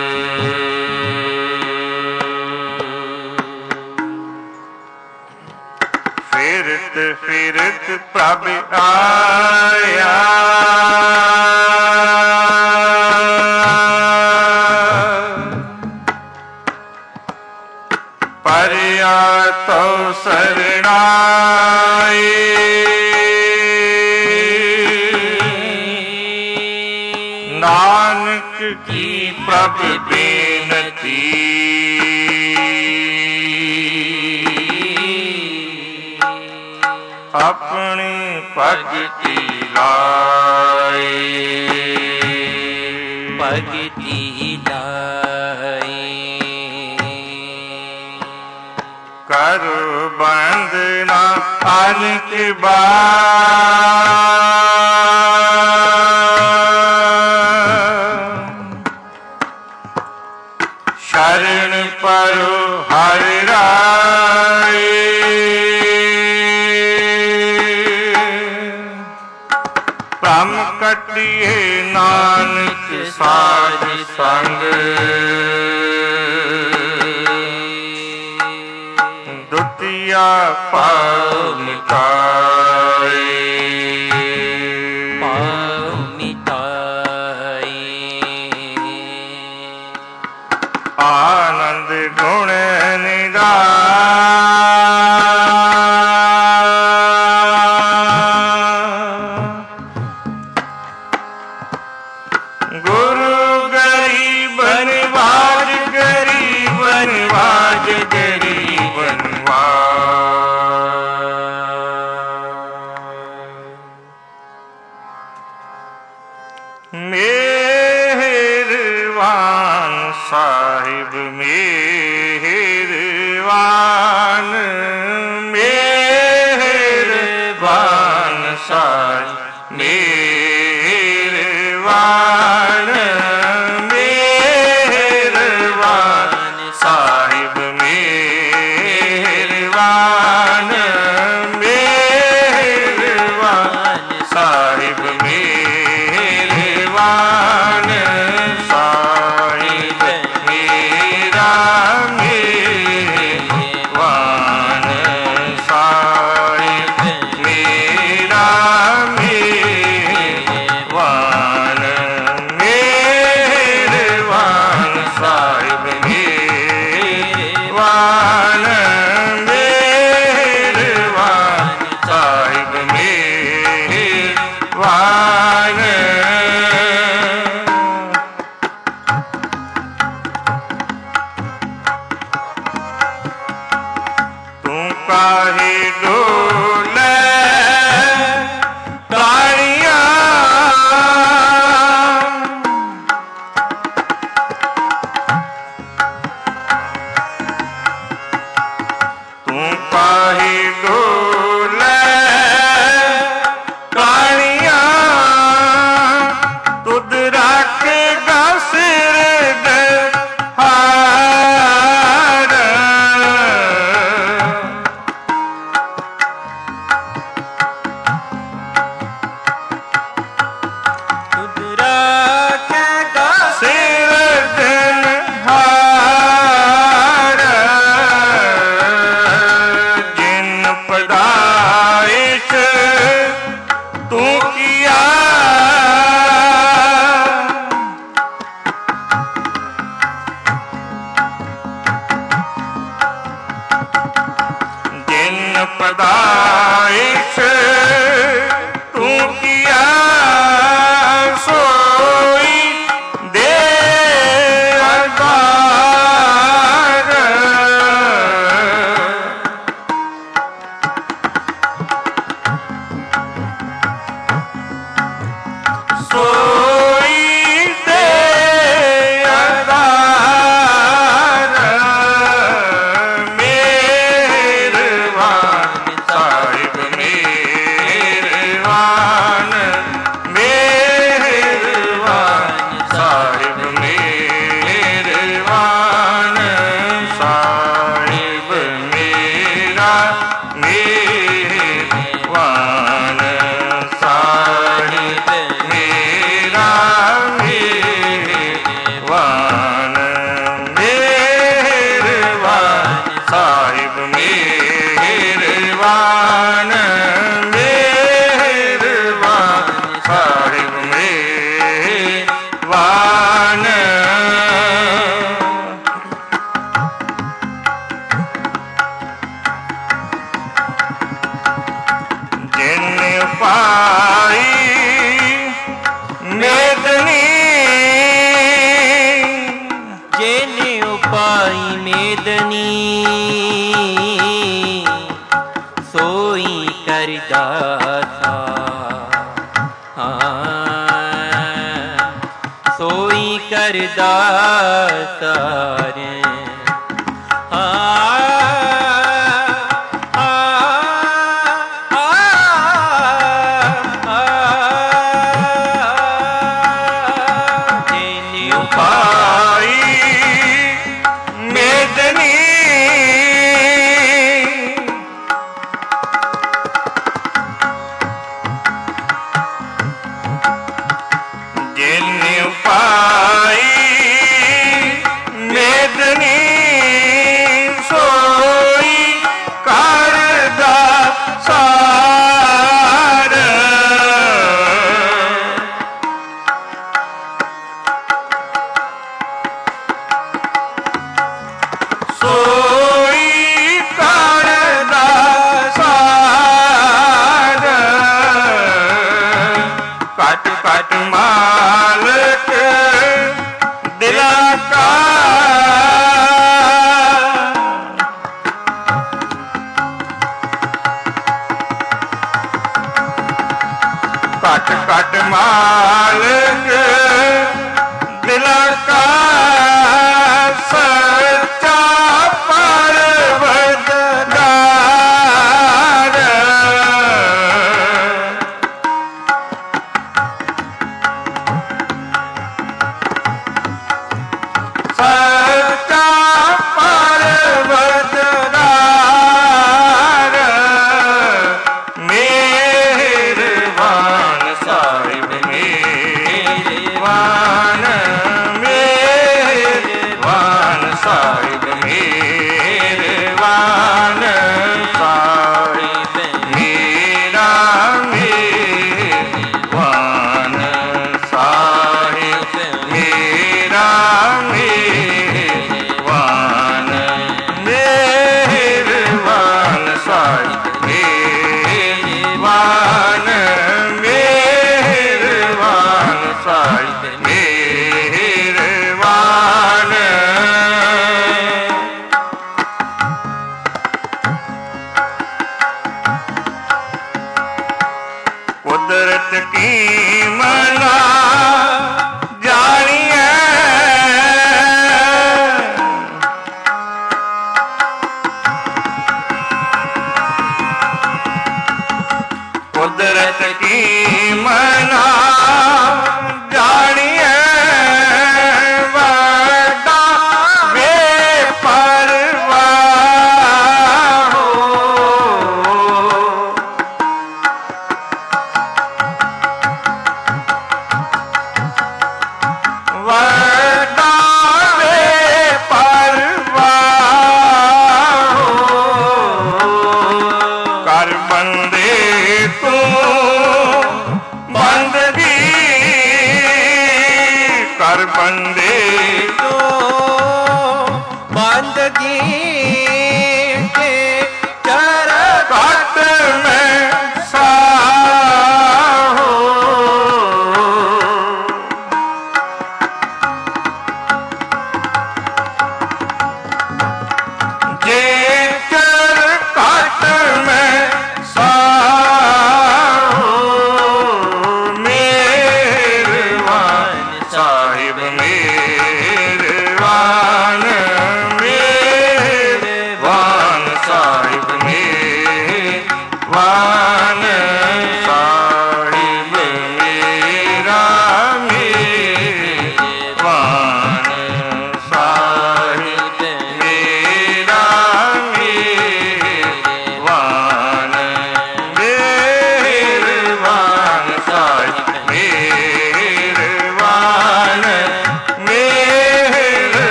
ਫਿਰਤ ਫਿਰਤ ਪ੍ਰਭ ਆਇਆ, ਪਰਿਆ ਤੋ ਸਰਣਾਏ। ਨਾਨਕ ਕੀ ਪ੍ਰਭ ਬੇਨਤੀ, ਆਪਣੀ ਭਗਤੀ ਲਾਏ। ਭਗਤੀ ਲਾਏ ਕਰੋ ਬੰਦਨਾ ਅਨਿਕ ਬਾਰ, ਸ਼ਰਨ ਪਰੋ ਹਰਿ ਰਾਏ। ਭ੍ਰਮ ਕੱਟਿਏ ਨਾਨਕ ਸਾਧ ਸੰਗ, ਦੁਤੀਆ ਪਾਉ ਮਿਟਾਏ। ਪਾਉ ਮਿਟਾਏ ਆਨੰਦ ਗੁਣ ਨਿਧਾਨ, ਗੁਰੂ ਗਰੀਬਨ ਨਿਵਾਜ ਗਰੀਬਨ ਨਿਵਾਜ ਗਰੀਬਨ ਨਿਵਾਜ। ਮਿਹਰਬਾਨ ਸਾਹਿਬ ਮਿਹਰਬਾਨ, ਮਿਹਰਬਾਨ ਸਾਹਿਬ ਮਿਹਰਬਾਨ, ਮਿਹਰਬਾਨ ਸਾਹਿਬ ਮਿਹਰਬਾਨ, ਮਿਹਰਬਾਨ ਸਾਹਿਬ ਮਿਹਰਬਾਨ ਸਾਹਿਬ ਮੇਰਾ ਮਿਹਰਬਾਨ ਸਾਹਿਬ ਮੇਰਾ ਮਿਹਰਬਾਨ।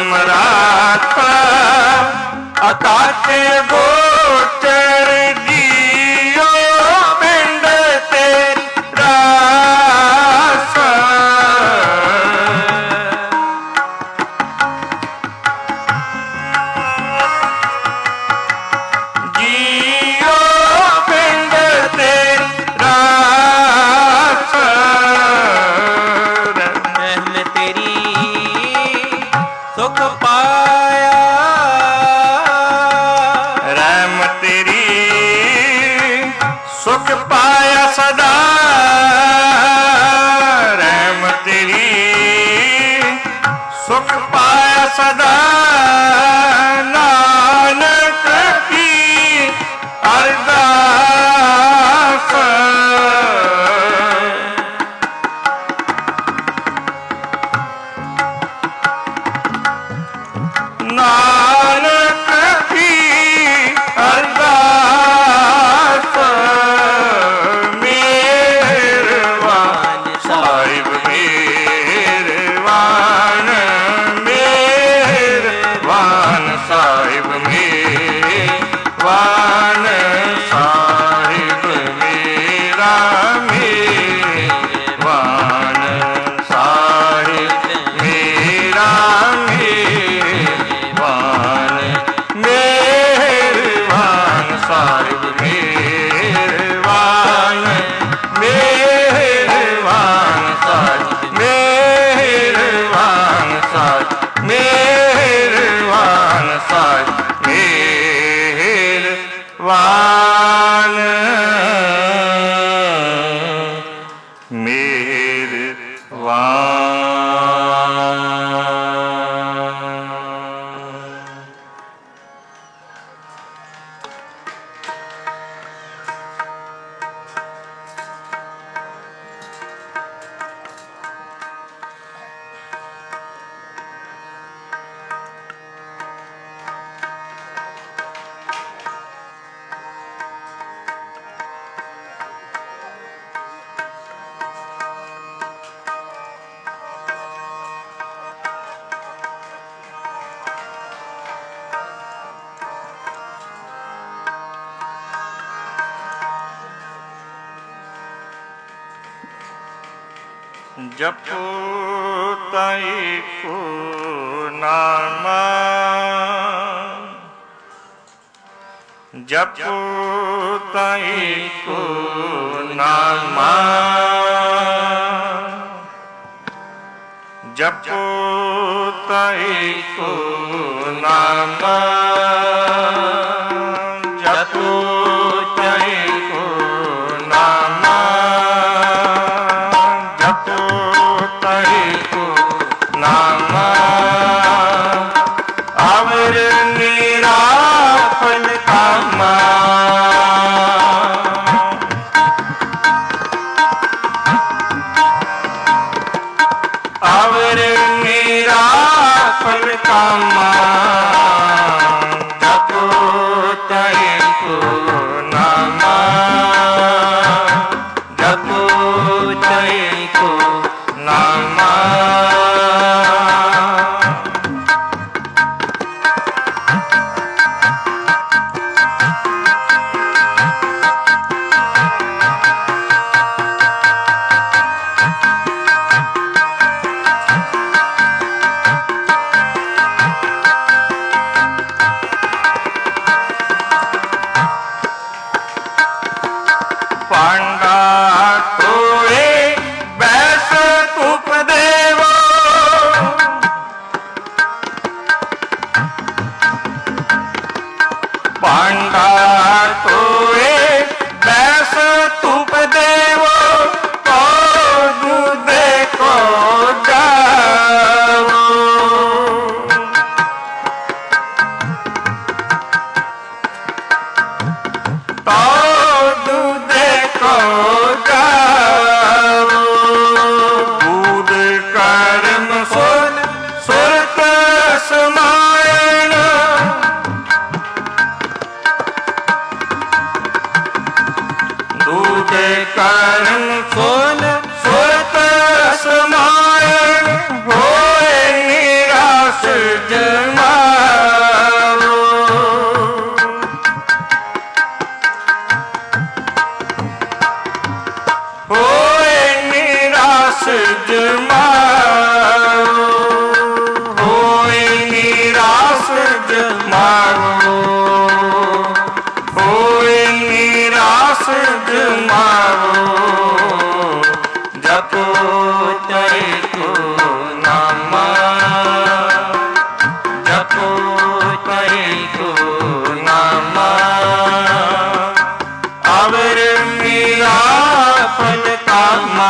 ਸਮਰਾਟ ਅਕਾਟੇ ਗੋਚਰ ਜੀਓ ਪਿੰਡ ਤੇਰਾ ਜੀਓ ਪਿੰਡ ਤੇਰਾ ਰਹਿਮ ਤੇਰੀ ਸੁਖ ਪਾਇਆ ਰਹਿਮ ਤੇਰੀ ਸੁਖ ਪਾਇਆ ਸਦਾ ਰਹਿਮ ਤੇਰੀ ਸੁਖ ਪਾਇਆ ਸਦਾ ਨਾਨਕ ਕੀ ਅਰਦਾਸ ਨਾਨਕ ਕੀ ਅਰਦਾਸ ਮਿਹਰਬਾਨ ਸਾਹਿਬ ਮਿਹਰਬਾਨ ਮਿਹਰਬਾਨ ਸਾਹਿਬ ਮਿਹਰਬਾਨ ਸਾਹਿਬ ਮੇਰਾ ਮਿਹਰਬਾਨ ਸਾਹਿਬ ਮੇਰਾ ਮਿਹਰਬਾਨ ਮਿਹਰਬਾਨ ਸਾਹਿਬ ਮਿਹਰਬਾਨ ਮਿਹਰਬਾਨ ਸਾਹਿਬ ਮਿਹਰਬਾਨ ਸਾਹਿਬ ਮਿਹਰਬਾਨ ਸਾਹਿਬ ਮਿਹਰਬਾਨ ਮਿਹਰਬਾਨ ਜਪੋ ਤਾਈ ਕੋ ਨਾਮਾ ਜਪੋ ਤਾਈ ਕੋ ਨਾਮਾ ਜਪੋ ਤਾਈ ਕੋ ਨਾਮਾ ਜਪੋ ਤਾਈ ਕੋ ਨਾਮਾ ਜਪੋ ਤਾਈ ਕੋ ਨਾਮਾ ਅਵਰ ਨਿਰਾਫਲ ਕਾਮਾ ਅਵਰ ਨਿਰਾਫਲ ਕਾਮਾ ਜਪੋ ਤਾਈ ਕੋ ਨਾਮਾ ਜਪੋ ਤਾਈ ਕੋ ਨਾਮਾ ਪਾਂਡਾ ਟੋਏ ਬੈਸ ਧੂਪ ਦੇਵੋ ਪਾਂਡਾ ਟੋਏ ਬੈਸ ਧੂਪ ਦੇਵੋ ਕੋ ਦੁਦੇ ਕੋ ਜਾਵੋ ਤੋ ਦੁਦੇ ਕੋ ਜਾਵੋ ਬੂਦ ਕਰਮ ਸੁਨ ਸੁਰਤ ਸਮਾਇਣ ਦੂਦੇ ਕਰਮ ਸੁਨ ਸੁਰਤ ਸਮਾਇਣ ਹੋਏ ਨਿਰਾਸ ਜ जमाओ, होए निराश जमाओ, होए निराश जमाओ, जपो तेरे को नामा, जपो तेरे को नामा, अवर मेरा फल कामा,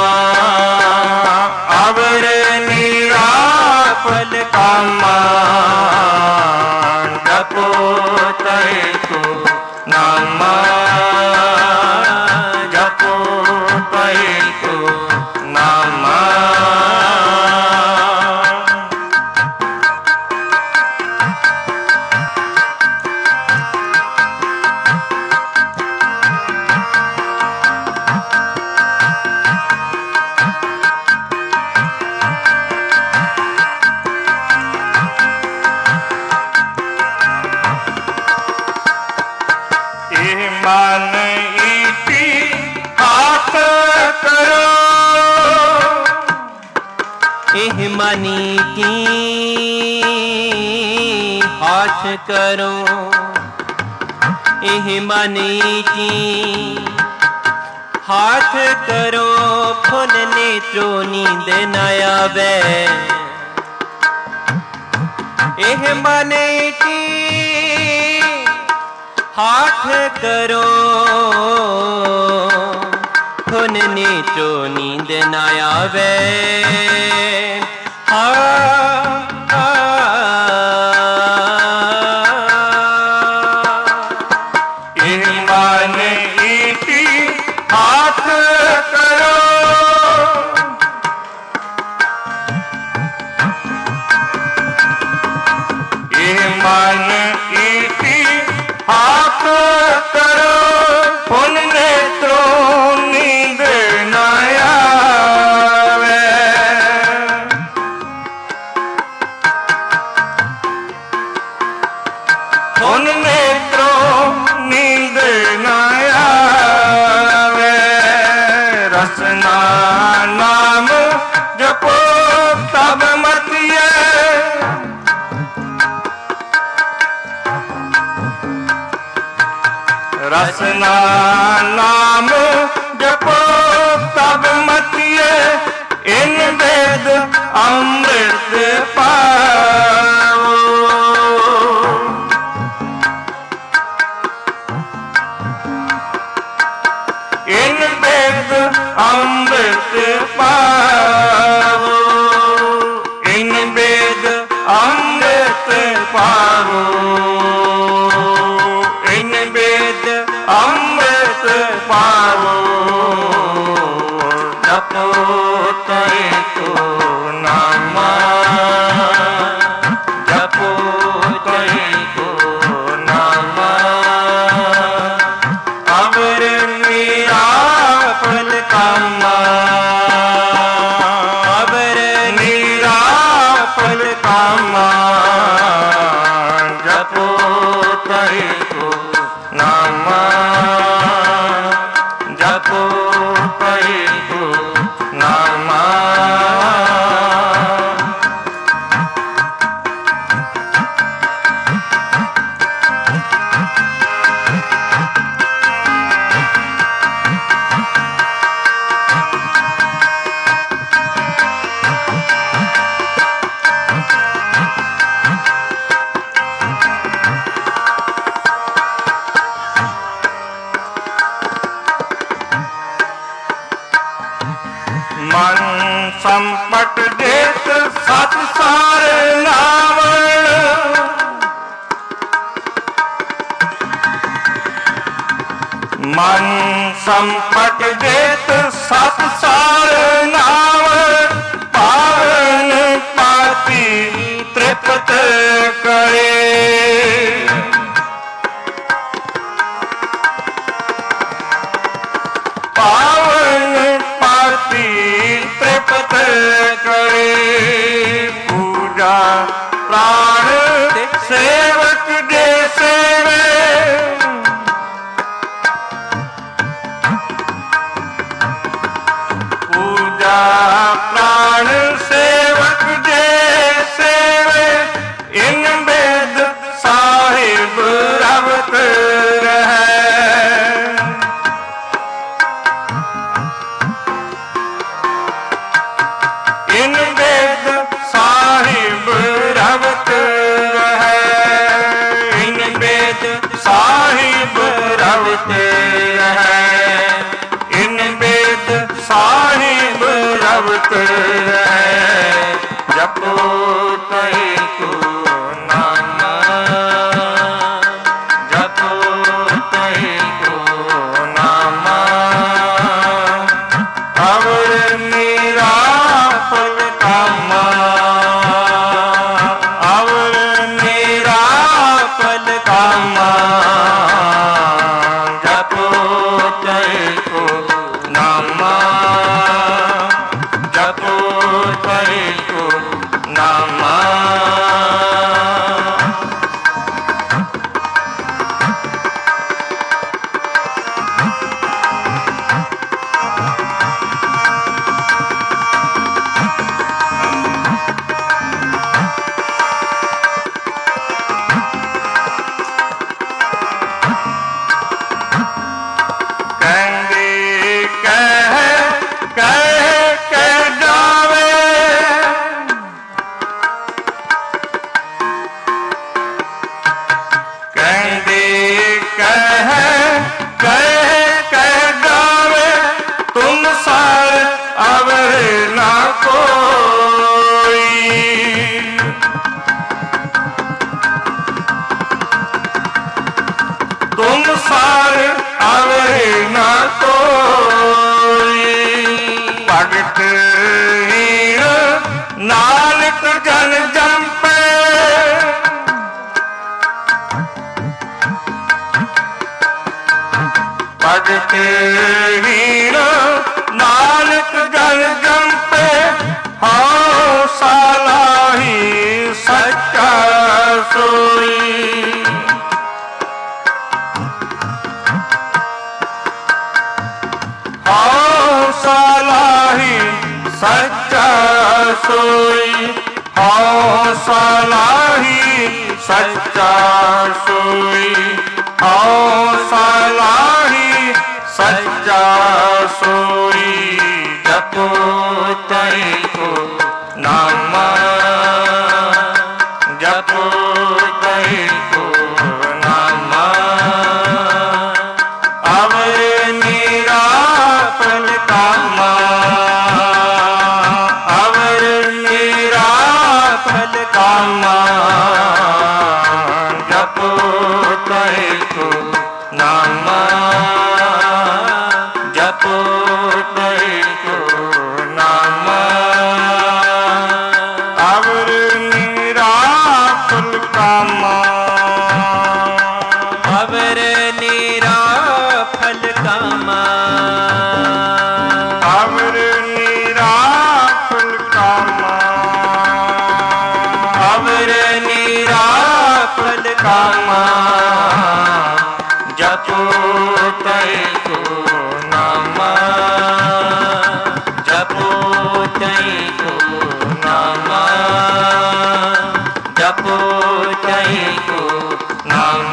अवर मेरा फल कामा, जपो तेरे को नामा, जपो तेरे को नामा। मन इति हाथ करो, एह मनी की हाथ करो, एह मनी की हाथ करो, फुल नेत्रो नींद न आवे, एह मनी की हाथ करो, फुन नेत्रो नींद न आवे, हा हा मन इति हाथ करो, ये मन इति हाथ करो, फुन नेत्रो नींद न आवे, फुन नेत्रो नींद न आवे, रसना नाम जपो तब मतिए, रसना नाम जपो तब मतिए, इन वेद अमृत पाओ, इन वेद अमृत पाओ, इन वेद अमृत पाओ, इन वेद अमृत पाओ, जपो तेरे को नामा, जपो तेरे को नामा, अवर मेरा फल कामा, अवर मेरा फल कामा, जपो तेरे को नामा, जपो तेरे को नामा। मन संपट देत सत सार नावण, मन संपट देत सत सार नावण, पावन पाती तृप्त करे, पावन पाती तृप्त करे, पूजा प्राण सेवक दे सेवे, पूजा भगत है जपो तहि को नाम जपो तहि को नाम अवर निराफल कामा अवर निराफल कामा जपो तहि को नाम जपो तहि को नाम नानक जन जंपे पढ़ते हीर नानक जन जंपे हाँ साला ही सच्चा सोई हाँ साला ही सच्चा सोई हाँ साला ही सच्चा सोई हाँ साला ही सच्चा सोई जपो तहि को नाम जपो तहि को नाम अवर निराफल कामा अवर निराफल कामा जपो तहि को नाम जपो तहि को नाम अवर निराफल कामा अवर निराफल कामा अवर निराफल कामा अवर निराफल कामा जपो तहि को नाम जपो तहि को नाम जपो तहि को नाम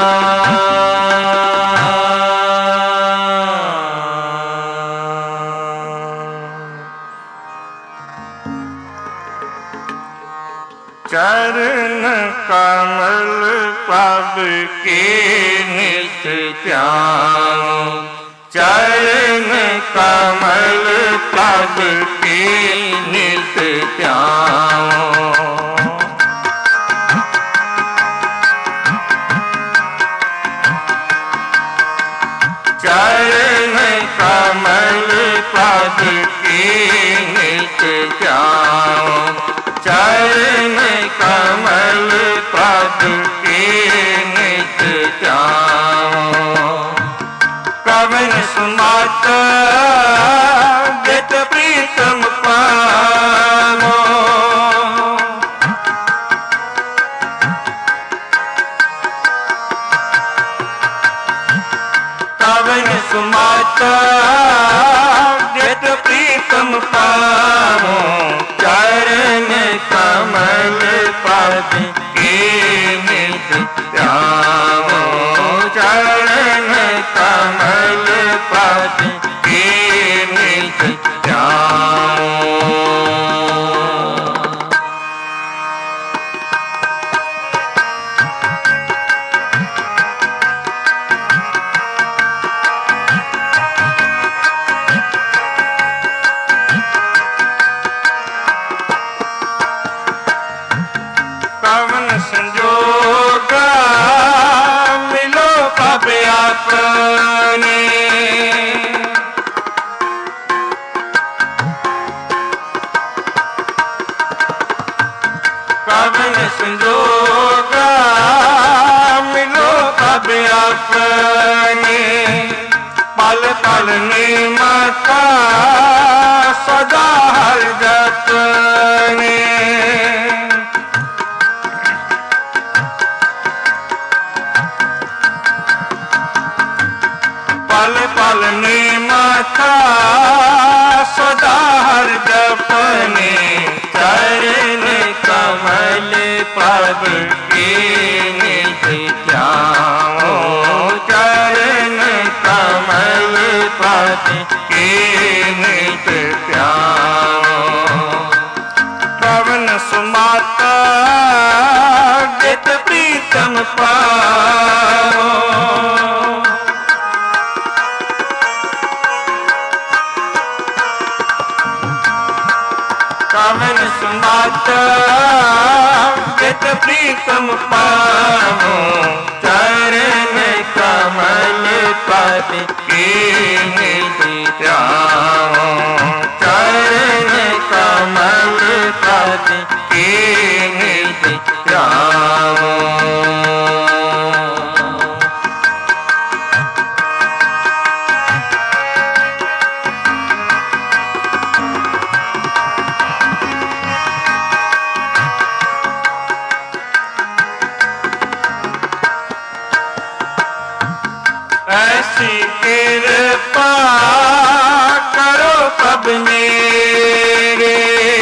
चरण कमल पद के नित ध्यान चरण कमल पद के नित ध्यान चरण कमल पद के नित ध्यान चरण कमल पद के नित ध्यान कवन सुनात गत प्रीतम पावो कवन सुनात गत प्रीतम पावो चरण कमल पद के नित ध्यान चरण कमल पद के नित ध्यान अपने कवन संजोगा मिलो कब अपने पल पल निमका सदा हर जतने पल पल निमका सदा हर जपने चरण कमल पद के निज ध्याओ चरण कमल पद के निज ध्याओ पवन सुमाता जित प्रीतम पाओ कवन सुमाता जित प्रीतम पाओ चरण कमल पद के निज ध्याओ चरण कमल पद के निज ध्याओ ऐसी कृपा करो कब मेरे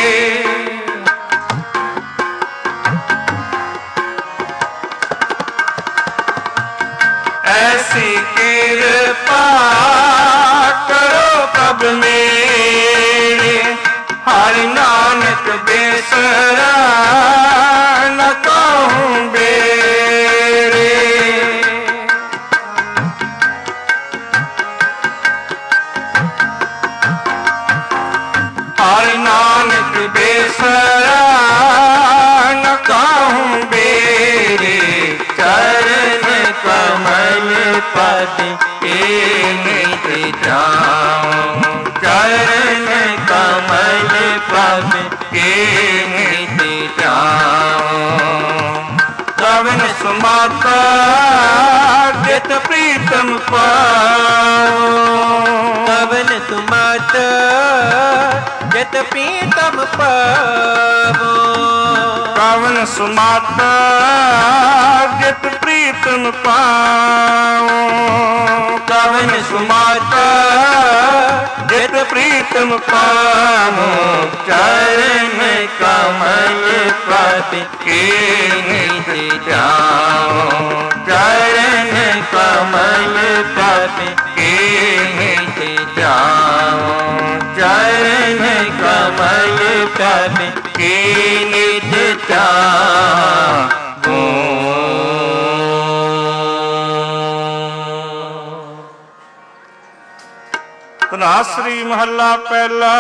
ऐसी कृपा करो कब मेरे हरि नानक बेसरा न कहूँ बेरे हरि नानक बेसरा न कहूँ बेरे चरण कमल पद के निज ध्याओ चरण कमल पद के निज ध्याओ कवन सुमाता जित प्रीतम पाओ कवन सुमाता जित प्रीतम पावो कवन सुमाता जित प्रीतम पाओ कवन सुमाता जित प्रीतम पाओ चरण कमल पद के निज ध्याओ चरण कमल पद के निज ध्याओ चरण कमल पद के निज ध्याओ तनाश्री महला पहला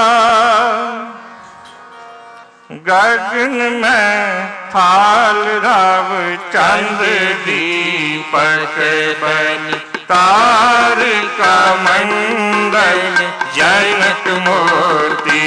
गगन में थाल राव चंद दीपक बनी तार का मंडल जनक मोती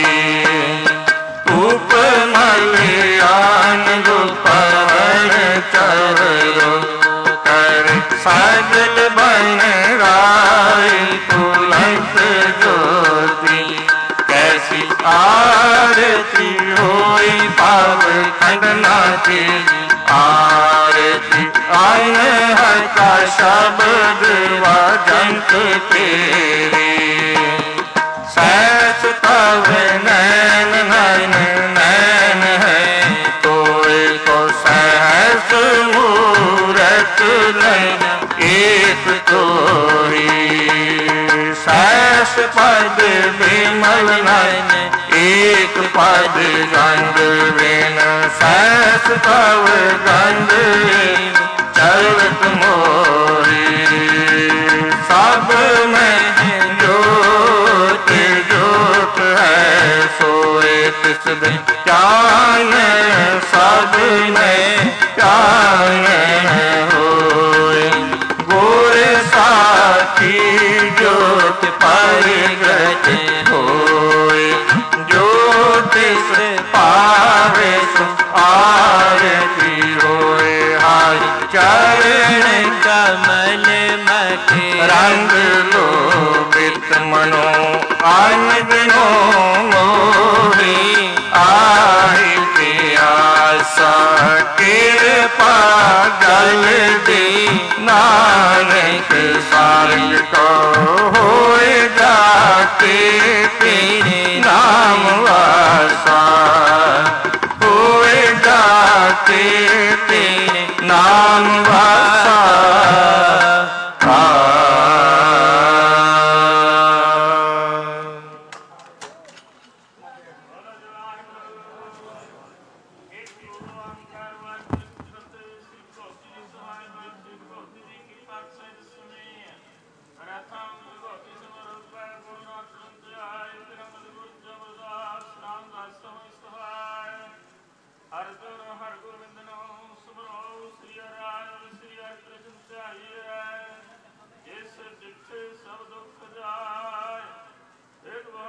उपमल आन पवन चरो कर सजल बन राय तुलस ज्योति कैसी आरती होई पाव खंडना की आरती आन है का शब्द वजंत तेरे सहस तव नैन नैन नैन है तो को सहस मूरत नैन एक तो ही सहस पद विमल नैन एक पद गंध वेन सहस तव गंध चलत मोरी सब में ज्योत ज्योत है सोए तिस दिन ज्ञान सब में ज्ञान होए गोरे सार मन बिनो मोही आहि प्यासा कृपा गल दी नानक सारंग को होएगा के तेरे नाम वासा होएगा के तेरे नाम वासा